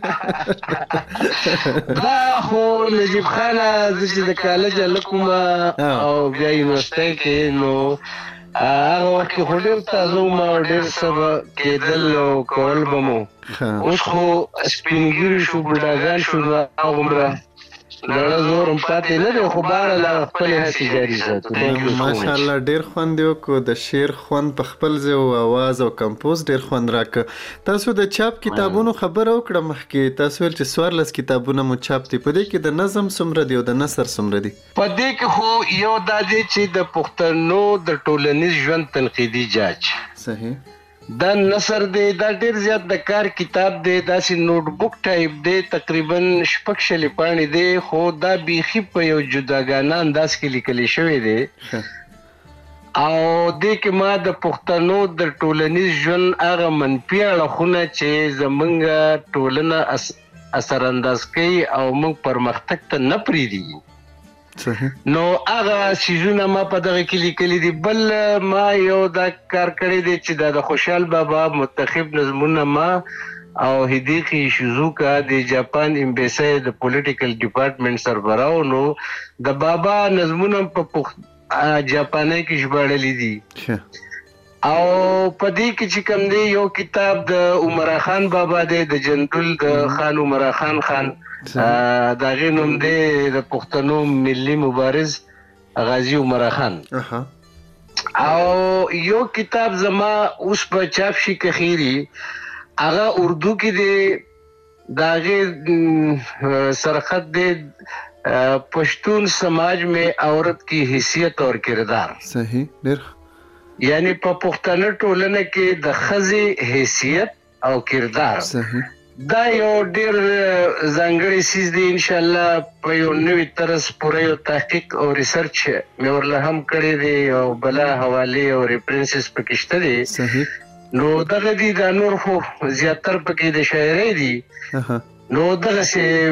دا خو نجیب خانه زه چې د کالج هلک وم او بیا یونیورسټۍ کې نو هغه وخت کې خو ډېر تازه وم او ډېر څه به کېدل او کول به مو اوس خو سپین ږیري شو بوډاګان شو نو هغومره لړه زور هم پاتې نه دی خو بهر له خپلې هڅې جاري ساتو. ماشاءالله ډېر خوند یې وکړو د شعر خوند په خپل ځای او اواز او کمپوز ډېر خوند راکړه. تاسو د چاپ کتابونو خبره وکړه مخکې تاسو ویل چې 14 کتابونه مو چاپ دي په دې کې د نظم څومره دي او د نثر څومره دي؟ په دې کې خو یو دا دی چې د پښتنو د ټولنیز ژوند تنقیدي جاج صحیح دا نثر دی دا ډیر زیات د کار کتاب دی داسې نوٹ بک ټایپ دی تقریبا 6 شلې پاڼې دی خو دا بیخي په یو جداګانه انداز کې لیکل شوی دی او دې کې ما د پښتنو د ټولنیز ژوند هغه منفي اړخونه چې زمونږ ټولنه اثر انداز کوي او موږ پرمختګ ته نه پرېږدي نو هغه سیزونه ما په دغه کې لیکلي دي. بل ما یو دا کار کړی دی چې دا د خوشحال بابا متخب نظمونه ما او هدیقي شیزوکا د جاپان امبیسی د پولیټیکل ډپارټمنټ سربراهو نو د بابا نظمونه په جاپاني کې ژباړلي دي او په دې کې چې کوم دی یو کتاب د عمرا خان بابا دی د جندل د خان عمرا خان دا غي نوم دی د پښتنو ملي مبارز غازی عمرا خان او یو کتاب زما اوس په چاپ شي کخيري هغه اردو کې دی دا غي سرخط دی پښتون سماج میں عورت کی حیثیت اور کردار صحیح ډیر یعنی په پښتنه ټولنه کې د ښځې حیثیت او کردار صحیح دا یو ډیر ځانګړی سیز دی ان شاء الله په یو نوې طرز پوره یو تحقیق او ریسرچ مې ورله هم کړی دی او بلا حواله او ریفرنسز پکې شته دي صحیح نو دغه دي دا نور خو زیاتر پکې د شاعرۍ دي نو دغه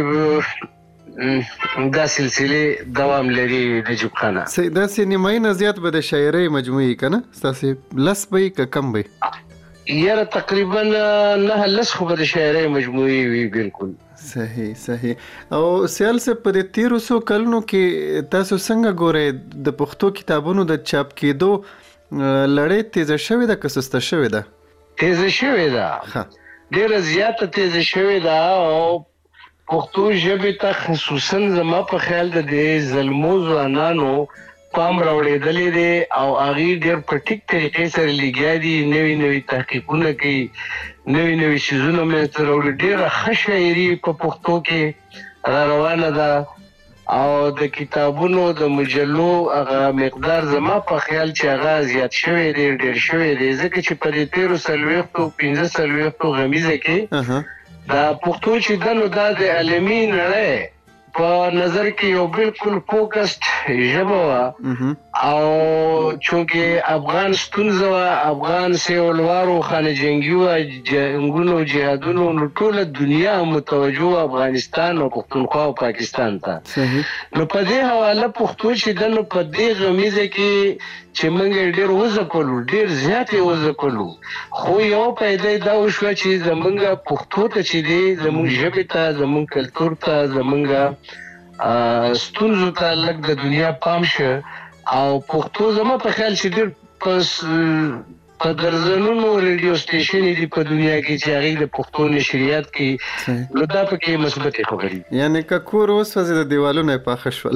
دا سلسله دوام لري نجیب خانه دا سینمایي نه زیات به د شاعرۍ مجموعي کنه تاسو لس به ک کم به یاره تقریبا نه لس خو به د شاعرۍ مجموعي وي بالکل صحیح او سیال سے په 1300 کلونو کې تاسو څنګه ګورئ د پښتو کتابونو د چاپ کېدو لړۍ تیزه شوې ده که سسته شوې ده؟ تیزه شوې ده ډېره زیاته تیزه شوې ده او پښتو ژبې ته خصوصا زما په خیال د دې زلمو ځوانانو پام راوړېدلی دی او هغې ډېر په ټیک طریقې سره لګیا دي نوي تحقیقونه کوي نوي څیزونه منځته راوړي ډېره ښه شاعري په پښتو کې را روانه ده او د کتابونو د مجلو هغه مقدار زما په خیال چې هغه زیات شوی دی ډېر شوی دی ځکه چې په دې 13 15 غمیزه کې دا پښتو چې دنو دا د عالمي نړۍ په نظر کې یو بالکل فوکسډ ژبه وه او چونکې افغان ستونزه وه افغان سیولوارو خانه جنګي وه جنګونو جهادونو نو ټوله دنیا متوجه وه افغانستان او پښتونخوا او پاکستان ته نو په دې حواله پښتو چې ده نو په دې غمیزه کې چې موږ ډېر وځپلو ډېر زیات یې وځپلو خو یو پیدا دا وشوه چې زموږ پښتو ته چې دی زموږ ژبې ته زموږ کلتور ته زموږ ستونزو ته لږ د دنیا پام شه او پښتو زما په خیال چې ډېر په درځنونو ریډیو سټیشن دي په دنیا کې چې هغه د پښتو نشریات کې نو دا پکې مثبت خبرې یعنی که کور وسوځي د دیوالونو پاخه شول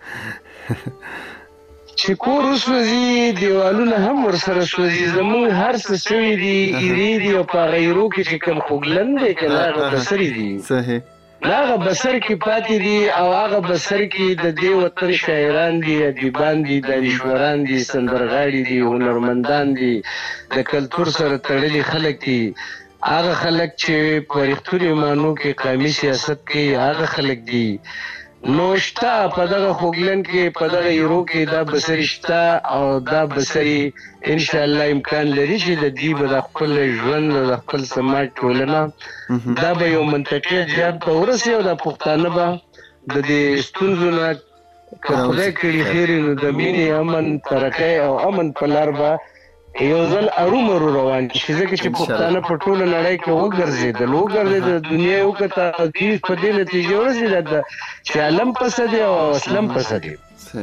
چې کور وسوځي دیوالونه هم ورسره سوځي زموږ هر څه شوي دي ایرې دي او په غیرو کې چې کوم خوږلن دی که نه هغه بسرې دي صحیح هغه بسر کې پاتې دي او هغه بسر کې د دې وطن شاعران دي ادیبان دي دانشوران دي سندرغاړي دي هنرمندان دي د کلتور سره تړلي خلک دي هغه خلک چې په رښتوني معنو کې قومي سیاست کې هغه خلک دي نو شته په دغه خوږلن کې په دغه ایرو کې دا بسرې شته او دا بسرې انشاءالله امکان لري چې د دې به د خپل ژوند د خپل سماج ټولنه دا به یو منطقي جهاد ته ورسي او د پښتانه به د دې ستونزو نه که خدای کړي خیر نو د مینې امن ترقۍ او امن په لار به یو ځل ارومرو روان شي ځکه چې پښتانه په ټوله نړۍ کې وګرځېدل د دنیا یو کته تیز په دې نتیجه ورسېده چې علم پسه دی او اسلم پسه دی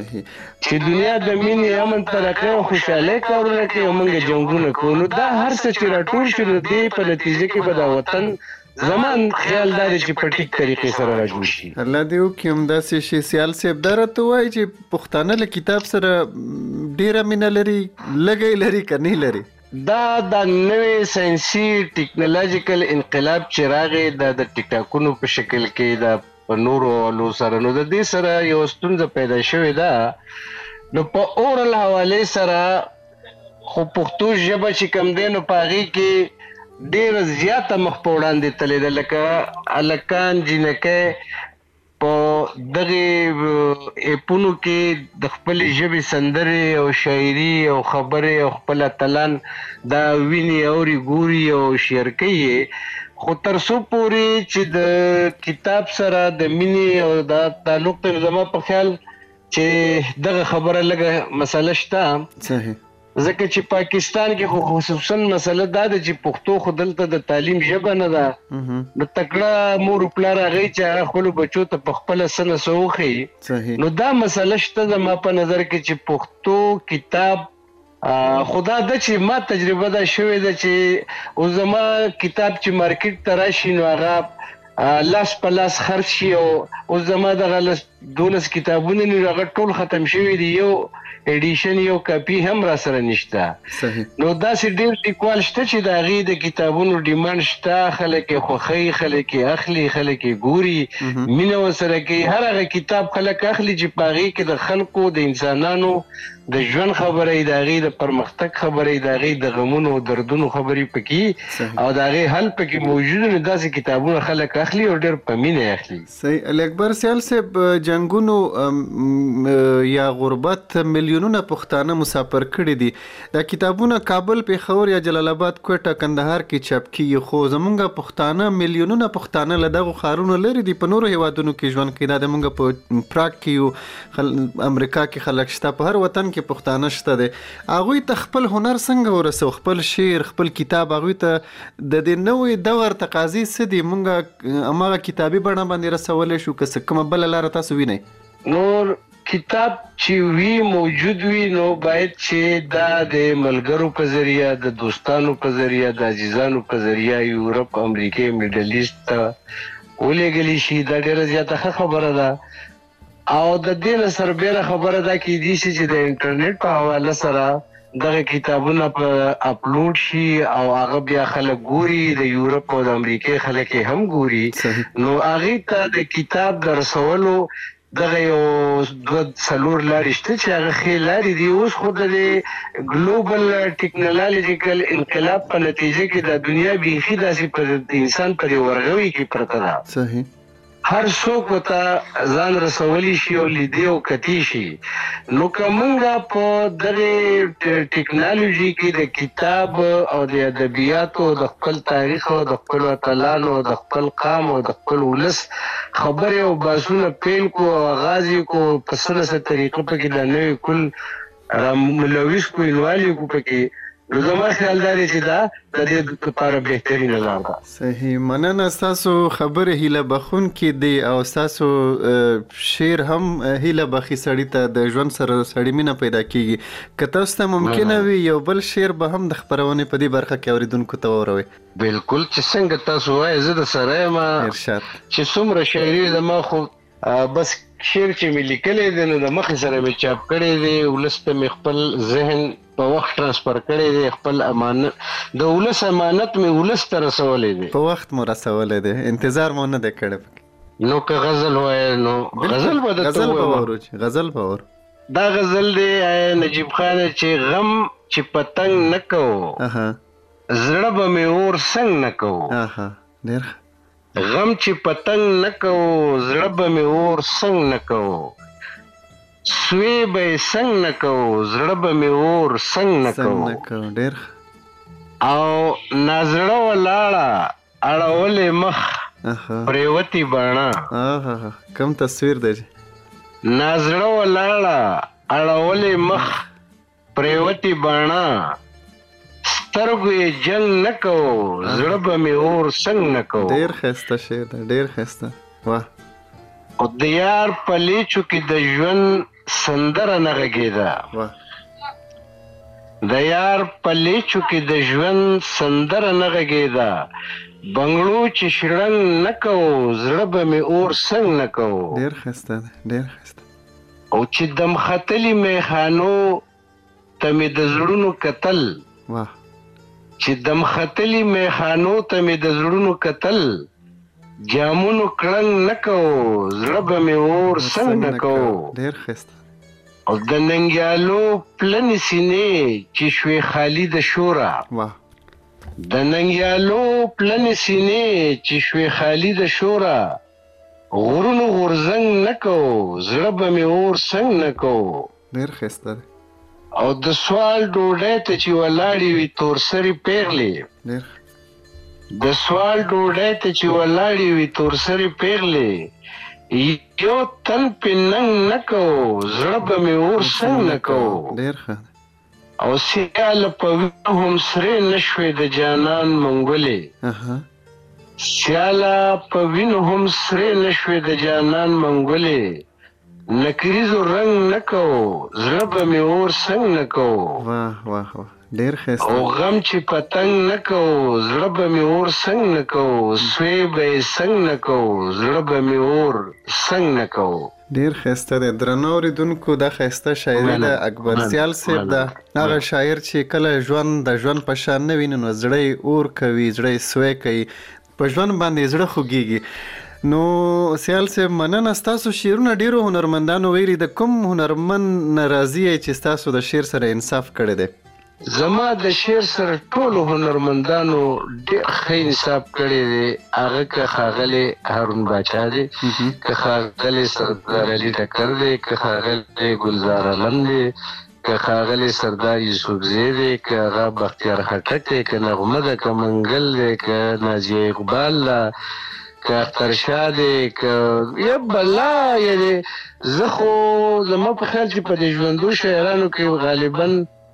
چې دنیا د مینې امن ترقۍ او خوشحالۍ کارونه کوي او موږ جنګونه کوو نو دا هر څه چې راټول شي نو دې په نتیجه کې به دا وطن زمان خیال دا دی چې په ټیک طریقې سره راجوړ شي الله دې وکړي همداسې شي سیال صاحب دا راته وایي چې پښتانه له کتاب سره ډېره مینه لري لږی لري که نه لري دا د نوې ساینسي ټیکنالوژیکل انقلاب چې راغی دا د ټیک ټاکونو په شکل کې دا په نورو والو سره نو د دې سره یو ستونزه پیدا شوې ده نو په اورل حوالې سره خو پښتو ژبه چې کوم دی نو په هغې کې ډېره زیاته مخ په وړاندې تللې ده لکه هلکان جینکۍ په دغې اپونو کې د خپلې ژبې سندرې او شاعري او خبرې او خپل اتلان دا ویني اوري ګوري او شعر کوي خو تر څو پورې چې د کتاب سره د مینې او دا تعلق ته زما په خیال چې دغه خبره لږه مسله شته صحیح ځکه چې پاکستان کې خو خصوصا مسله دا ده چې پښتو خو دلته د تعلیم ژبه نه ده نو تکړه مور پلار هغوی چې هغه خپلو بچو ته په خپله څه نه څه وښیي نو دا مسله شته زما په نظر کې چې پښتو کتاب خو دا ده چې ما تجربه دا شوې ده چې اوس زما کتاب چې مارکیټ ته راشي نو هغه لاس په لاس خرڅ شي او اوس زما دغه 12 کتابونه نو هغه ټول ختم شوي دي یو ایډیشن یو کاپی هم را سره نشته نو داسې ډېر لیکوال شته چې د هغې د کتابونو ډیمانډ شته خلک یې خوښوي خلک یې اخلي خلک یې ګوري مینه ورسره کوي هر هغه کتاب خلک اخلي چې په هغې کې د خلکو د انسانانو د ژوند خبرې د هغې د پرمختګ خبرې د هغې د غمونو او دردونو خبرې پکې او د هغې حل پکې موجود نو داسې کتابونه خلک اخلي او ډېر په مینه اخلي صحیح علي اکبر سیال صاحب جنګونو یا غربت میلیونونه پښتانه مسافر کړي دي دا کتابونه کابل پیښور یا جلال آباد کوټه کندهار کې چاپ کیږي خو زمونږ پښتانه میلیونونه پښتانه له دغو ښارونو لرې دي په نورو هیوادونو کې ژوند کوي دا زمونږ په پراګ کې یو امریکا کې خلک شته په هر وطن کې پښتانه شته دي هغوی ته خپل هنر څنګه ورسو خپل شعر خپل کتاب هغوی ته د دې نوې دور تقاضي څه دي مونږ هماغه کتابي بڼه باندې رسولی شو که څه کومه بله لاره تاسو وینئ نور کتاب چې وی موجود وي نو باید چې دا د ملګرو په ذریعه د دوستانو په ذریعه د عزیزانو په ذریعه یورپ امریکې میډل ایسټ ته ولېږلی شي دا ډېره زیاته ښه خبره ده او د دې نه سربیره خبره دا کیدی شي چې د انټرنیټ په حواله سره دغه کتابونه په اپلوډ شي او هغه بیا خلک ګوري د یورپ او د امریکې خلک هم ګوري نو هغې ته د کتاب د رسولو دغه یو 2-3 لارې شته چې هغه ښې لارې دي اوس خو د ګلوبل ټیکنالوژیکل انقلاب په نتیجه کې د دنیا بیخي داسې په انسان په دې ورغوي کې پرته ده صحیح هر څوک ورته ځان رسولی شي او لیدی او کتی شي نو که موږ په دغې ټیکنالوژي کې د کتاب او د ادبیاتو د خپل تاریخ او د خپلو اتلانو او د خپل قام او د خپل ولس خبرې او بحثونه پیل کو او آغاز یې کو په څه طریقه پکې د نوې کل ملوث کو انوالي کو پکې نو زما خیال دا دی چې دا د دې لپاره بهترینه لار ده. صحیح، مننه. ستاسو خبرې هیله بخونکې دي او ستاسو شعر هم هیله بخي سړي ته د ژوند سره سړي مینه پیدا کیږي. که تاسو ته ممکنه وي یو بل شعر به هم د خپرونې په دې برخه کې اوریدونکو ته واوروئ. بالکل، چې څنګه تاسو وایئ زه د سره یم چې څومره شاعري زما خو بس شعر چې مې لیکلی دی نو د مخې سره مې چاپ کړی دی، ولس ته مې خپل ذهن په وخت ترانسفر کړی دی، خپل امانت د ولس امانت مې ولس ته رسولی دی، په وخت مو رسولی دی، انتظار مو نه دی کړی. نو که غزل وایه نو غزل به درته ووایم. غزل به وارو. دا غزل دی نجیب خانه چې غم چې پتنګ نه کوو زړه به مې اور څنګ نه کوو. ډېر غم چې پتنګ نه کوو زړه به مې اور څنګ نه کوو، سوی به یې څنګ نه کوو زړه به مې اور څنګ نه کوو. ډېر او نازړه ولاړه اړولې مخ پریوتي باڼه. کوم تصویر دی؟ نازړه ولاړه اړولې مخ پریوتي باڼه، سترګو یې جنګ نه کوو زړه به مې اور څنګ نه کوو. ډېر ښایسته شعر دی، ډېر ښایسته. واه. او د یار په لیچو کې د ژوند سندره نه غږېده، د یار په لیچو کې د ژوند سندره نه غږېده، بنګړو چې شړنګ نه کوو زړه به مې اور څنګ نه کوو. ډېر ښایسته دی، ډېر ښایسته. او چې دم ختلي میخانو ته مې د زړونو کتل، چې دم ختلي میخانو ته مې د زړونو کتل، جامونو کړنګ نه کوو زړه به مې اور څنګ نه کوو. ډېر ښایسته. او د ننګیالو پلنې سینې چې شوې خالي د شوره، د ننګیالو پلنې سینې چې شوې خالي د شوره، غرونو غورځنګ نه کوو زړه به مې اور څنګ نه کوو. ډېر ښایسته دی. او د سوال ډوډۍ ته چې ولاړې وي تورسرې پیغلې، د سوال ډوډۍ ته چې ولاړې وي تورسرې پیغلې، یو تن پې ننګ نه کوو زړه به مې اور څنګ نه کوو. ډېر ښه. او سیاله په وینو هم سرې نه شوې د جانان منګولې، سیاله په وینو هم سرې نه شوې د جانان منګولې، نکریزو رنګ نه کوو زړه به مې اور څنګ نه کوو. واه واه واه، ډېر ښایسته. او غم چې پتنګ نه کوو زړه به مې اور څنګ نه کوو، سوی به یې څنګ نه کوو زړه به مې اور څنګ نه کوو. ډېر ښایسته دی. درنو اورېدونکو دا ښایسته شاعري د اکبر سیال صاحب ده، هغه شاعر چې کله ژوند د ژوند په شان نه ویني نو زړه یې اور کوي، زړه یې سوی کوي، په ژوند باندې زړه خوږېږي. نو سیال صاحب مننه. ستاسو شعرونه ډېرو هنرمندانو ویلي، د کوم هنرمند نه راضي یې چې ستاسو د شعر سره انصاف کړی دی؟ زما د شعر سره ټولو هنرمندانو ډېر ښه انصاف کړی دی. هغه که ښاغلی هارون باچا دی، که ښاغلی سردار علي ټکر دی، که ښاغلی ګلزار علم دی، که ښاغلی سردار یوسفزی دی، که هغه بختیار خټک دی، که نغمه ده، که منګل دی، که نازیه اقبال ده، که اخترشاه دی، که یا بلا یعنې زه خو زما په خیال چې په دې ژوندو شاعرانو کې غالبا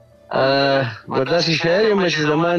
به داسې شاعر یم چې زما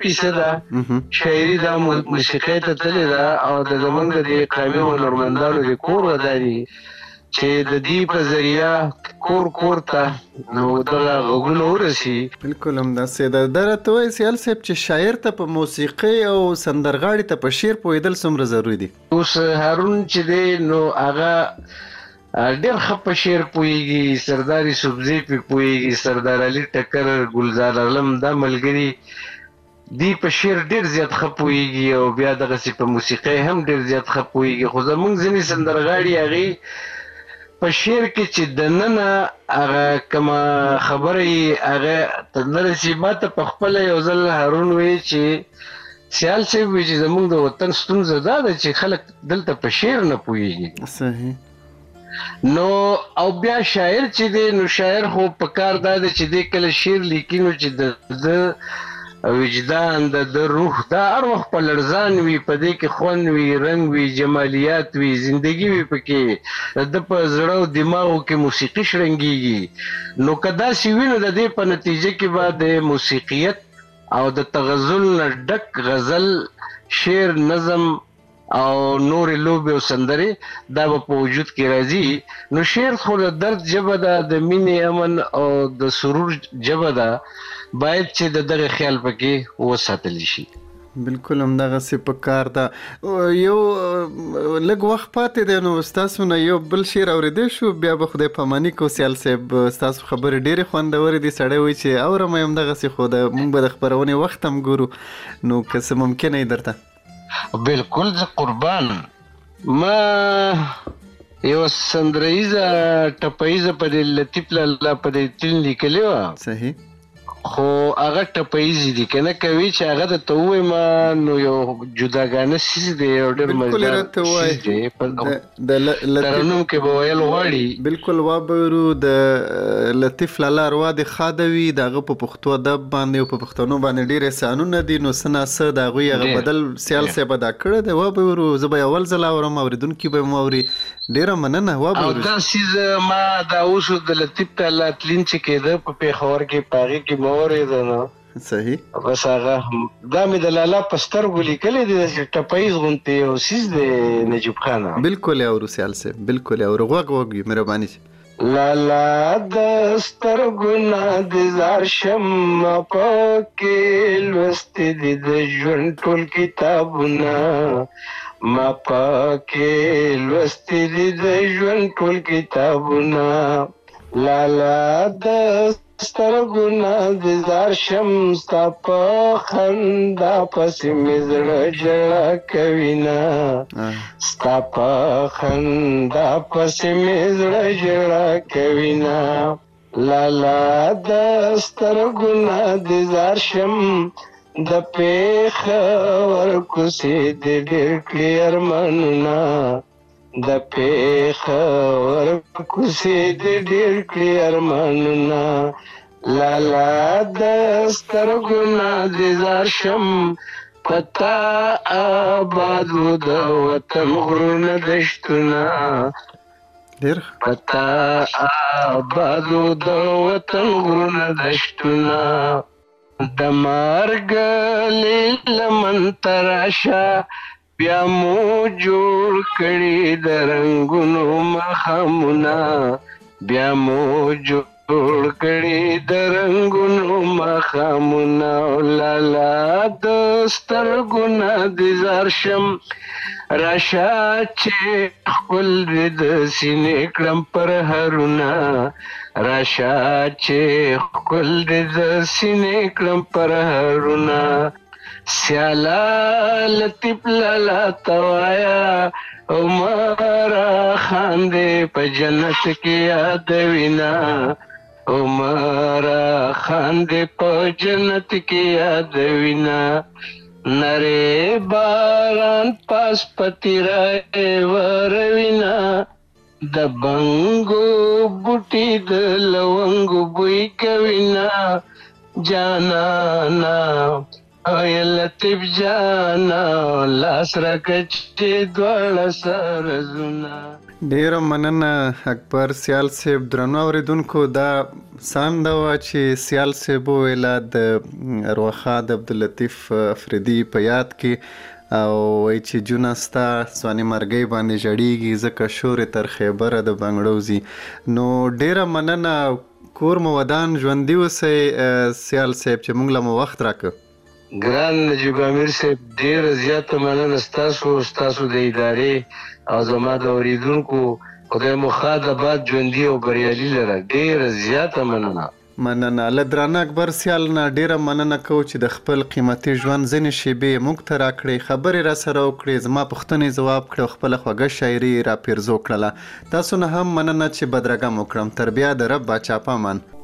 90% شاعري دا موسیقۍ ته تللې ده، او د زمونږ د دې قامي هنرمندانو د کور وداني چې د دې په ذریعه کور ته نو دغه غږونه ورسي. بالکل همداسې ده. دا راته وایي سیال صاحب چې شاعر ته په موسیقۍ او سندرغاړي ته په شعر پوهېدل څومره ضروري دي؟ اوس هارون چې دی نو هغه ډېر ښه په شعر پوهېږي، سردار یوسفزی پې پوهېږي، سردار علي ټکر، ګلزار علم، دا ملګري دی په شعر ډېر زیات ښه پوهېږي، او بیا دغسې په موسیقۍ هم ډېر زیات ښه پوهېږي. خو زمونږ ځینې سندرغاړي هغې په شعر کې چې دننه هغه کومه خبره یې هغه ته نه رسي. ما ته په خپله یو ځل هارون وایي چې سیال صاحب وایي چې زمونږ د وطن ستونزه دا ده چې خلک دلته په شعر نه پوهېږي. صحیح. نو او بیا شاعر چې دی نو شاعر خو په کار دا دی چې دی کله شعر لیکي نو چې د وجدان د روح دا هر وخت په لړزان وي، په دې کې خوند وي، رنګ وي، جمالیات وي، زندگی وي پکې، د په زړه او دماغو کې موسیقي شرنګېږي. نو که داسې وي نو د دې په نتیجه کې به د موسیقیت او د تغزل نه ډک غزل، شعر، نظم او نور لوبې او سندرې دا به په وجود کې راځي. نو شعر خو د درد ژبه ده، د مینې، امن او د سرور ژبه ده، باید چې د دغه خیال پکې وساتل شي. بالکل همدغسې په کار ده. یو لږ وخت پاتې دی، نو ستاسو نه یو بل شعر اورېدی شو، بیا به خدای پاماني کو. سیال صاحب ستاسو خبرې ډېرې خوندورې دي، سړی وایي چې اورم یې همدغسې، خو موږ به د خپرونې وخت هم ګورو، نو که څه ممکنه یې درته. بالکل زه قربان. ما یو سندریزه ټپیزه په دې لطیف لالا په دې تل لیکلې وه. صحیح. خو هغه ټپیزې دي که نه کوي چې هغه درته ووایم، نو یو جداګانه سیز دی، یو ډېر مزدار سیز دی، ترنم کې به ویل غواړي. بالکل وابرو د لطیف لالا اروا د ښاده وي، د هغه په پښتو ادب باندې او په پښتنو باندې ډېر احسانونه دي، نو څه ناڅه د هغوی هغه بدل سیال صاحب ادا کړی دی. وابرو زه به اول ځل اورم، اورېدونکي به م اوري. ډېره مننه. او دا سیز ما دا اوس د لطیف لالا تلین چې کېده په پېښور کې، په هغې کې مه اورېده نو. صحیح. بس هغه دا مې د لالا په سترګو لیکلی دی، داسې ټپیز غوندې یو سیز دی نجیب خانه. بالکل یې اورو سیال صاحب، بالکل یې اورو. غوږ وي مهرباني. لالا د سترګو نه د زار شم، پکې لوستې دي د ژوند ټول کتابونه، ما پکې لوستې دي د ژوند ټول کتابونه. لالا د سترګو نه د زار شم، ستا په خندا پسې مې زړه ژړا کوینه، ستا په خندا پسې مې زړه ژړا کوینه. لالا د سترګو نه د زار شم، د پېښور کوڅې د ډېر کړي ارمانونه، د پېښور کوڅې د ډېر کړي ارمانونه. لالا د سترګو نه د زار شم، پتا آبادو د وطن غرونه دشتونه، پتا آبادو د وطن غرونه دشتونه. د مرګ لمن تراشه، بیا مو جوړ کړي د رنګونو ماښامونه، بیا مو جوړ کړي د رنګونو ماښامونه. لالا د سترګو نه د زار شم، راشه چې ښکل دې د سینې کړم پر هرونه، راشه چې ښکل دې د سینې کړم پر هرونه. سیالا لطیف لالا ته وایه، عمره خاندې په جنت کې یادوینه، عمره خاندې په جنت کې یادوینه. نری باران پاس پتی رائے وروینا، د بنگو بوټي د لونګو بوی کوینا. جانانا ای لطیف جانا، لاس راکړه چې دواړه سره زونه. ډیره مننه اکبر سیال صاحب. درنو اوریدونکو، دا سانده وه چې سیال صاحب وویله د ارواښاد د عبداللطیف افریدي په یاد کې، او وایي چې جونه ستا ځواني مرګۍ باندې ژړېږي ځکه شورې تر خیبره د بنګړو ځي. نو ډیره مننه، کور مو ودان، ژوندي اوسئ سیال صاحب چې موږ له مو وخت راکړ. ګران نجیب امیر صاحب، ډیره زیاته مننه ستاسو د ادارې او زما د اوریدونکو. خدای مو ښاد آباد، ژوندي او بریالي لره. ډیره زیاته مننه. مننه. له درانه اکبر سیال نه ډیره مننه کوو چې د خپل قیمتي ژوند ځینې شیبې موږ ته راکړې، خبرې را سره وکړې، زما پوښتنې ځواب کړې او خپله خوږه شاعري را پیرزو کړله. تاسو نه هم مننه چې بدرګه مو کړم. تر بیا د رب باچا په امان.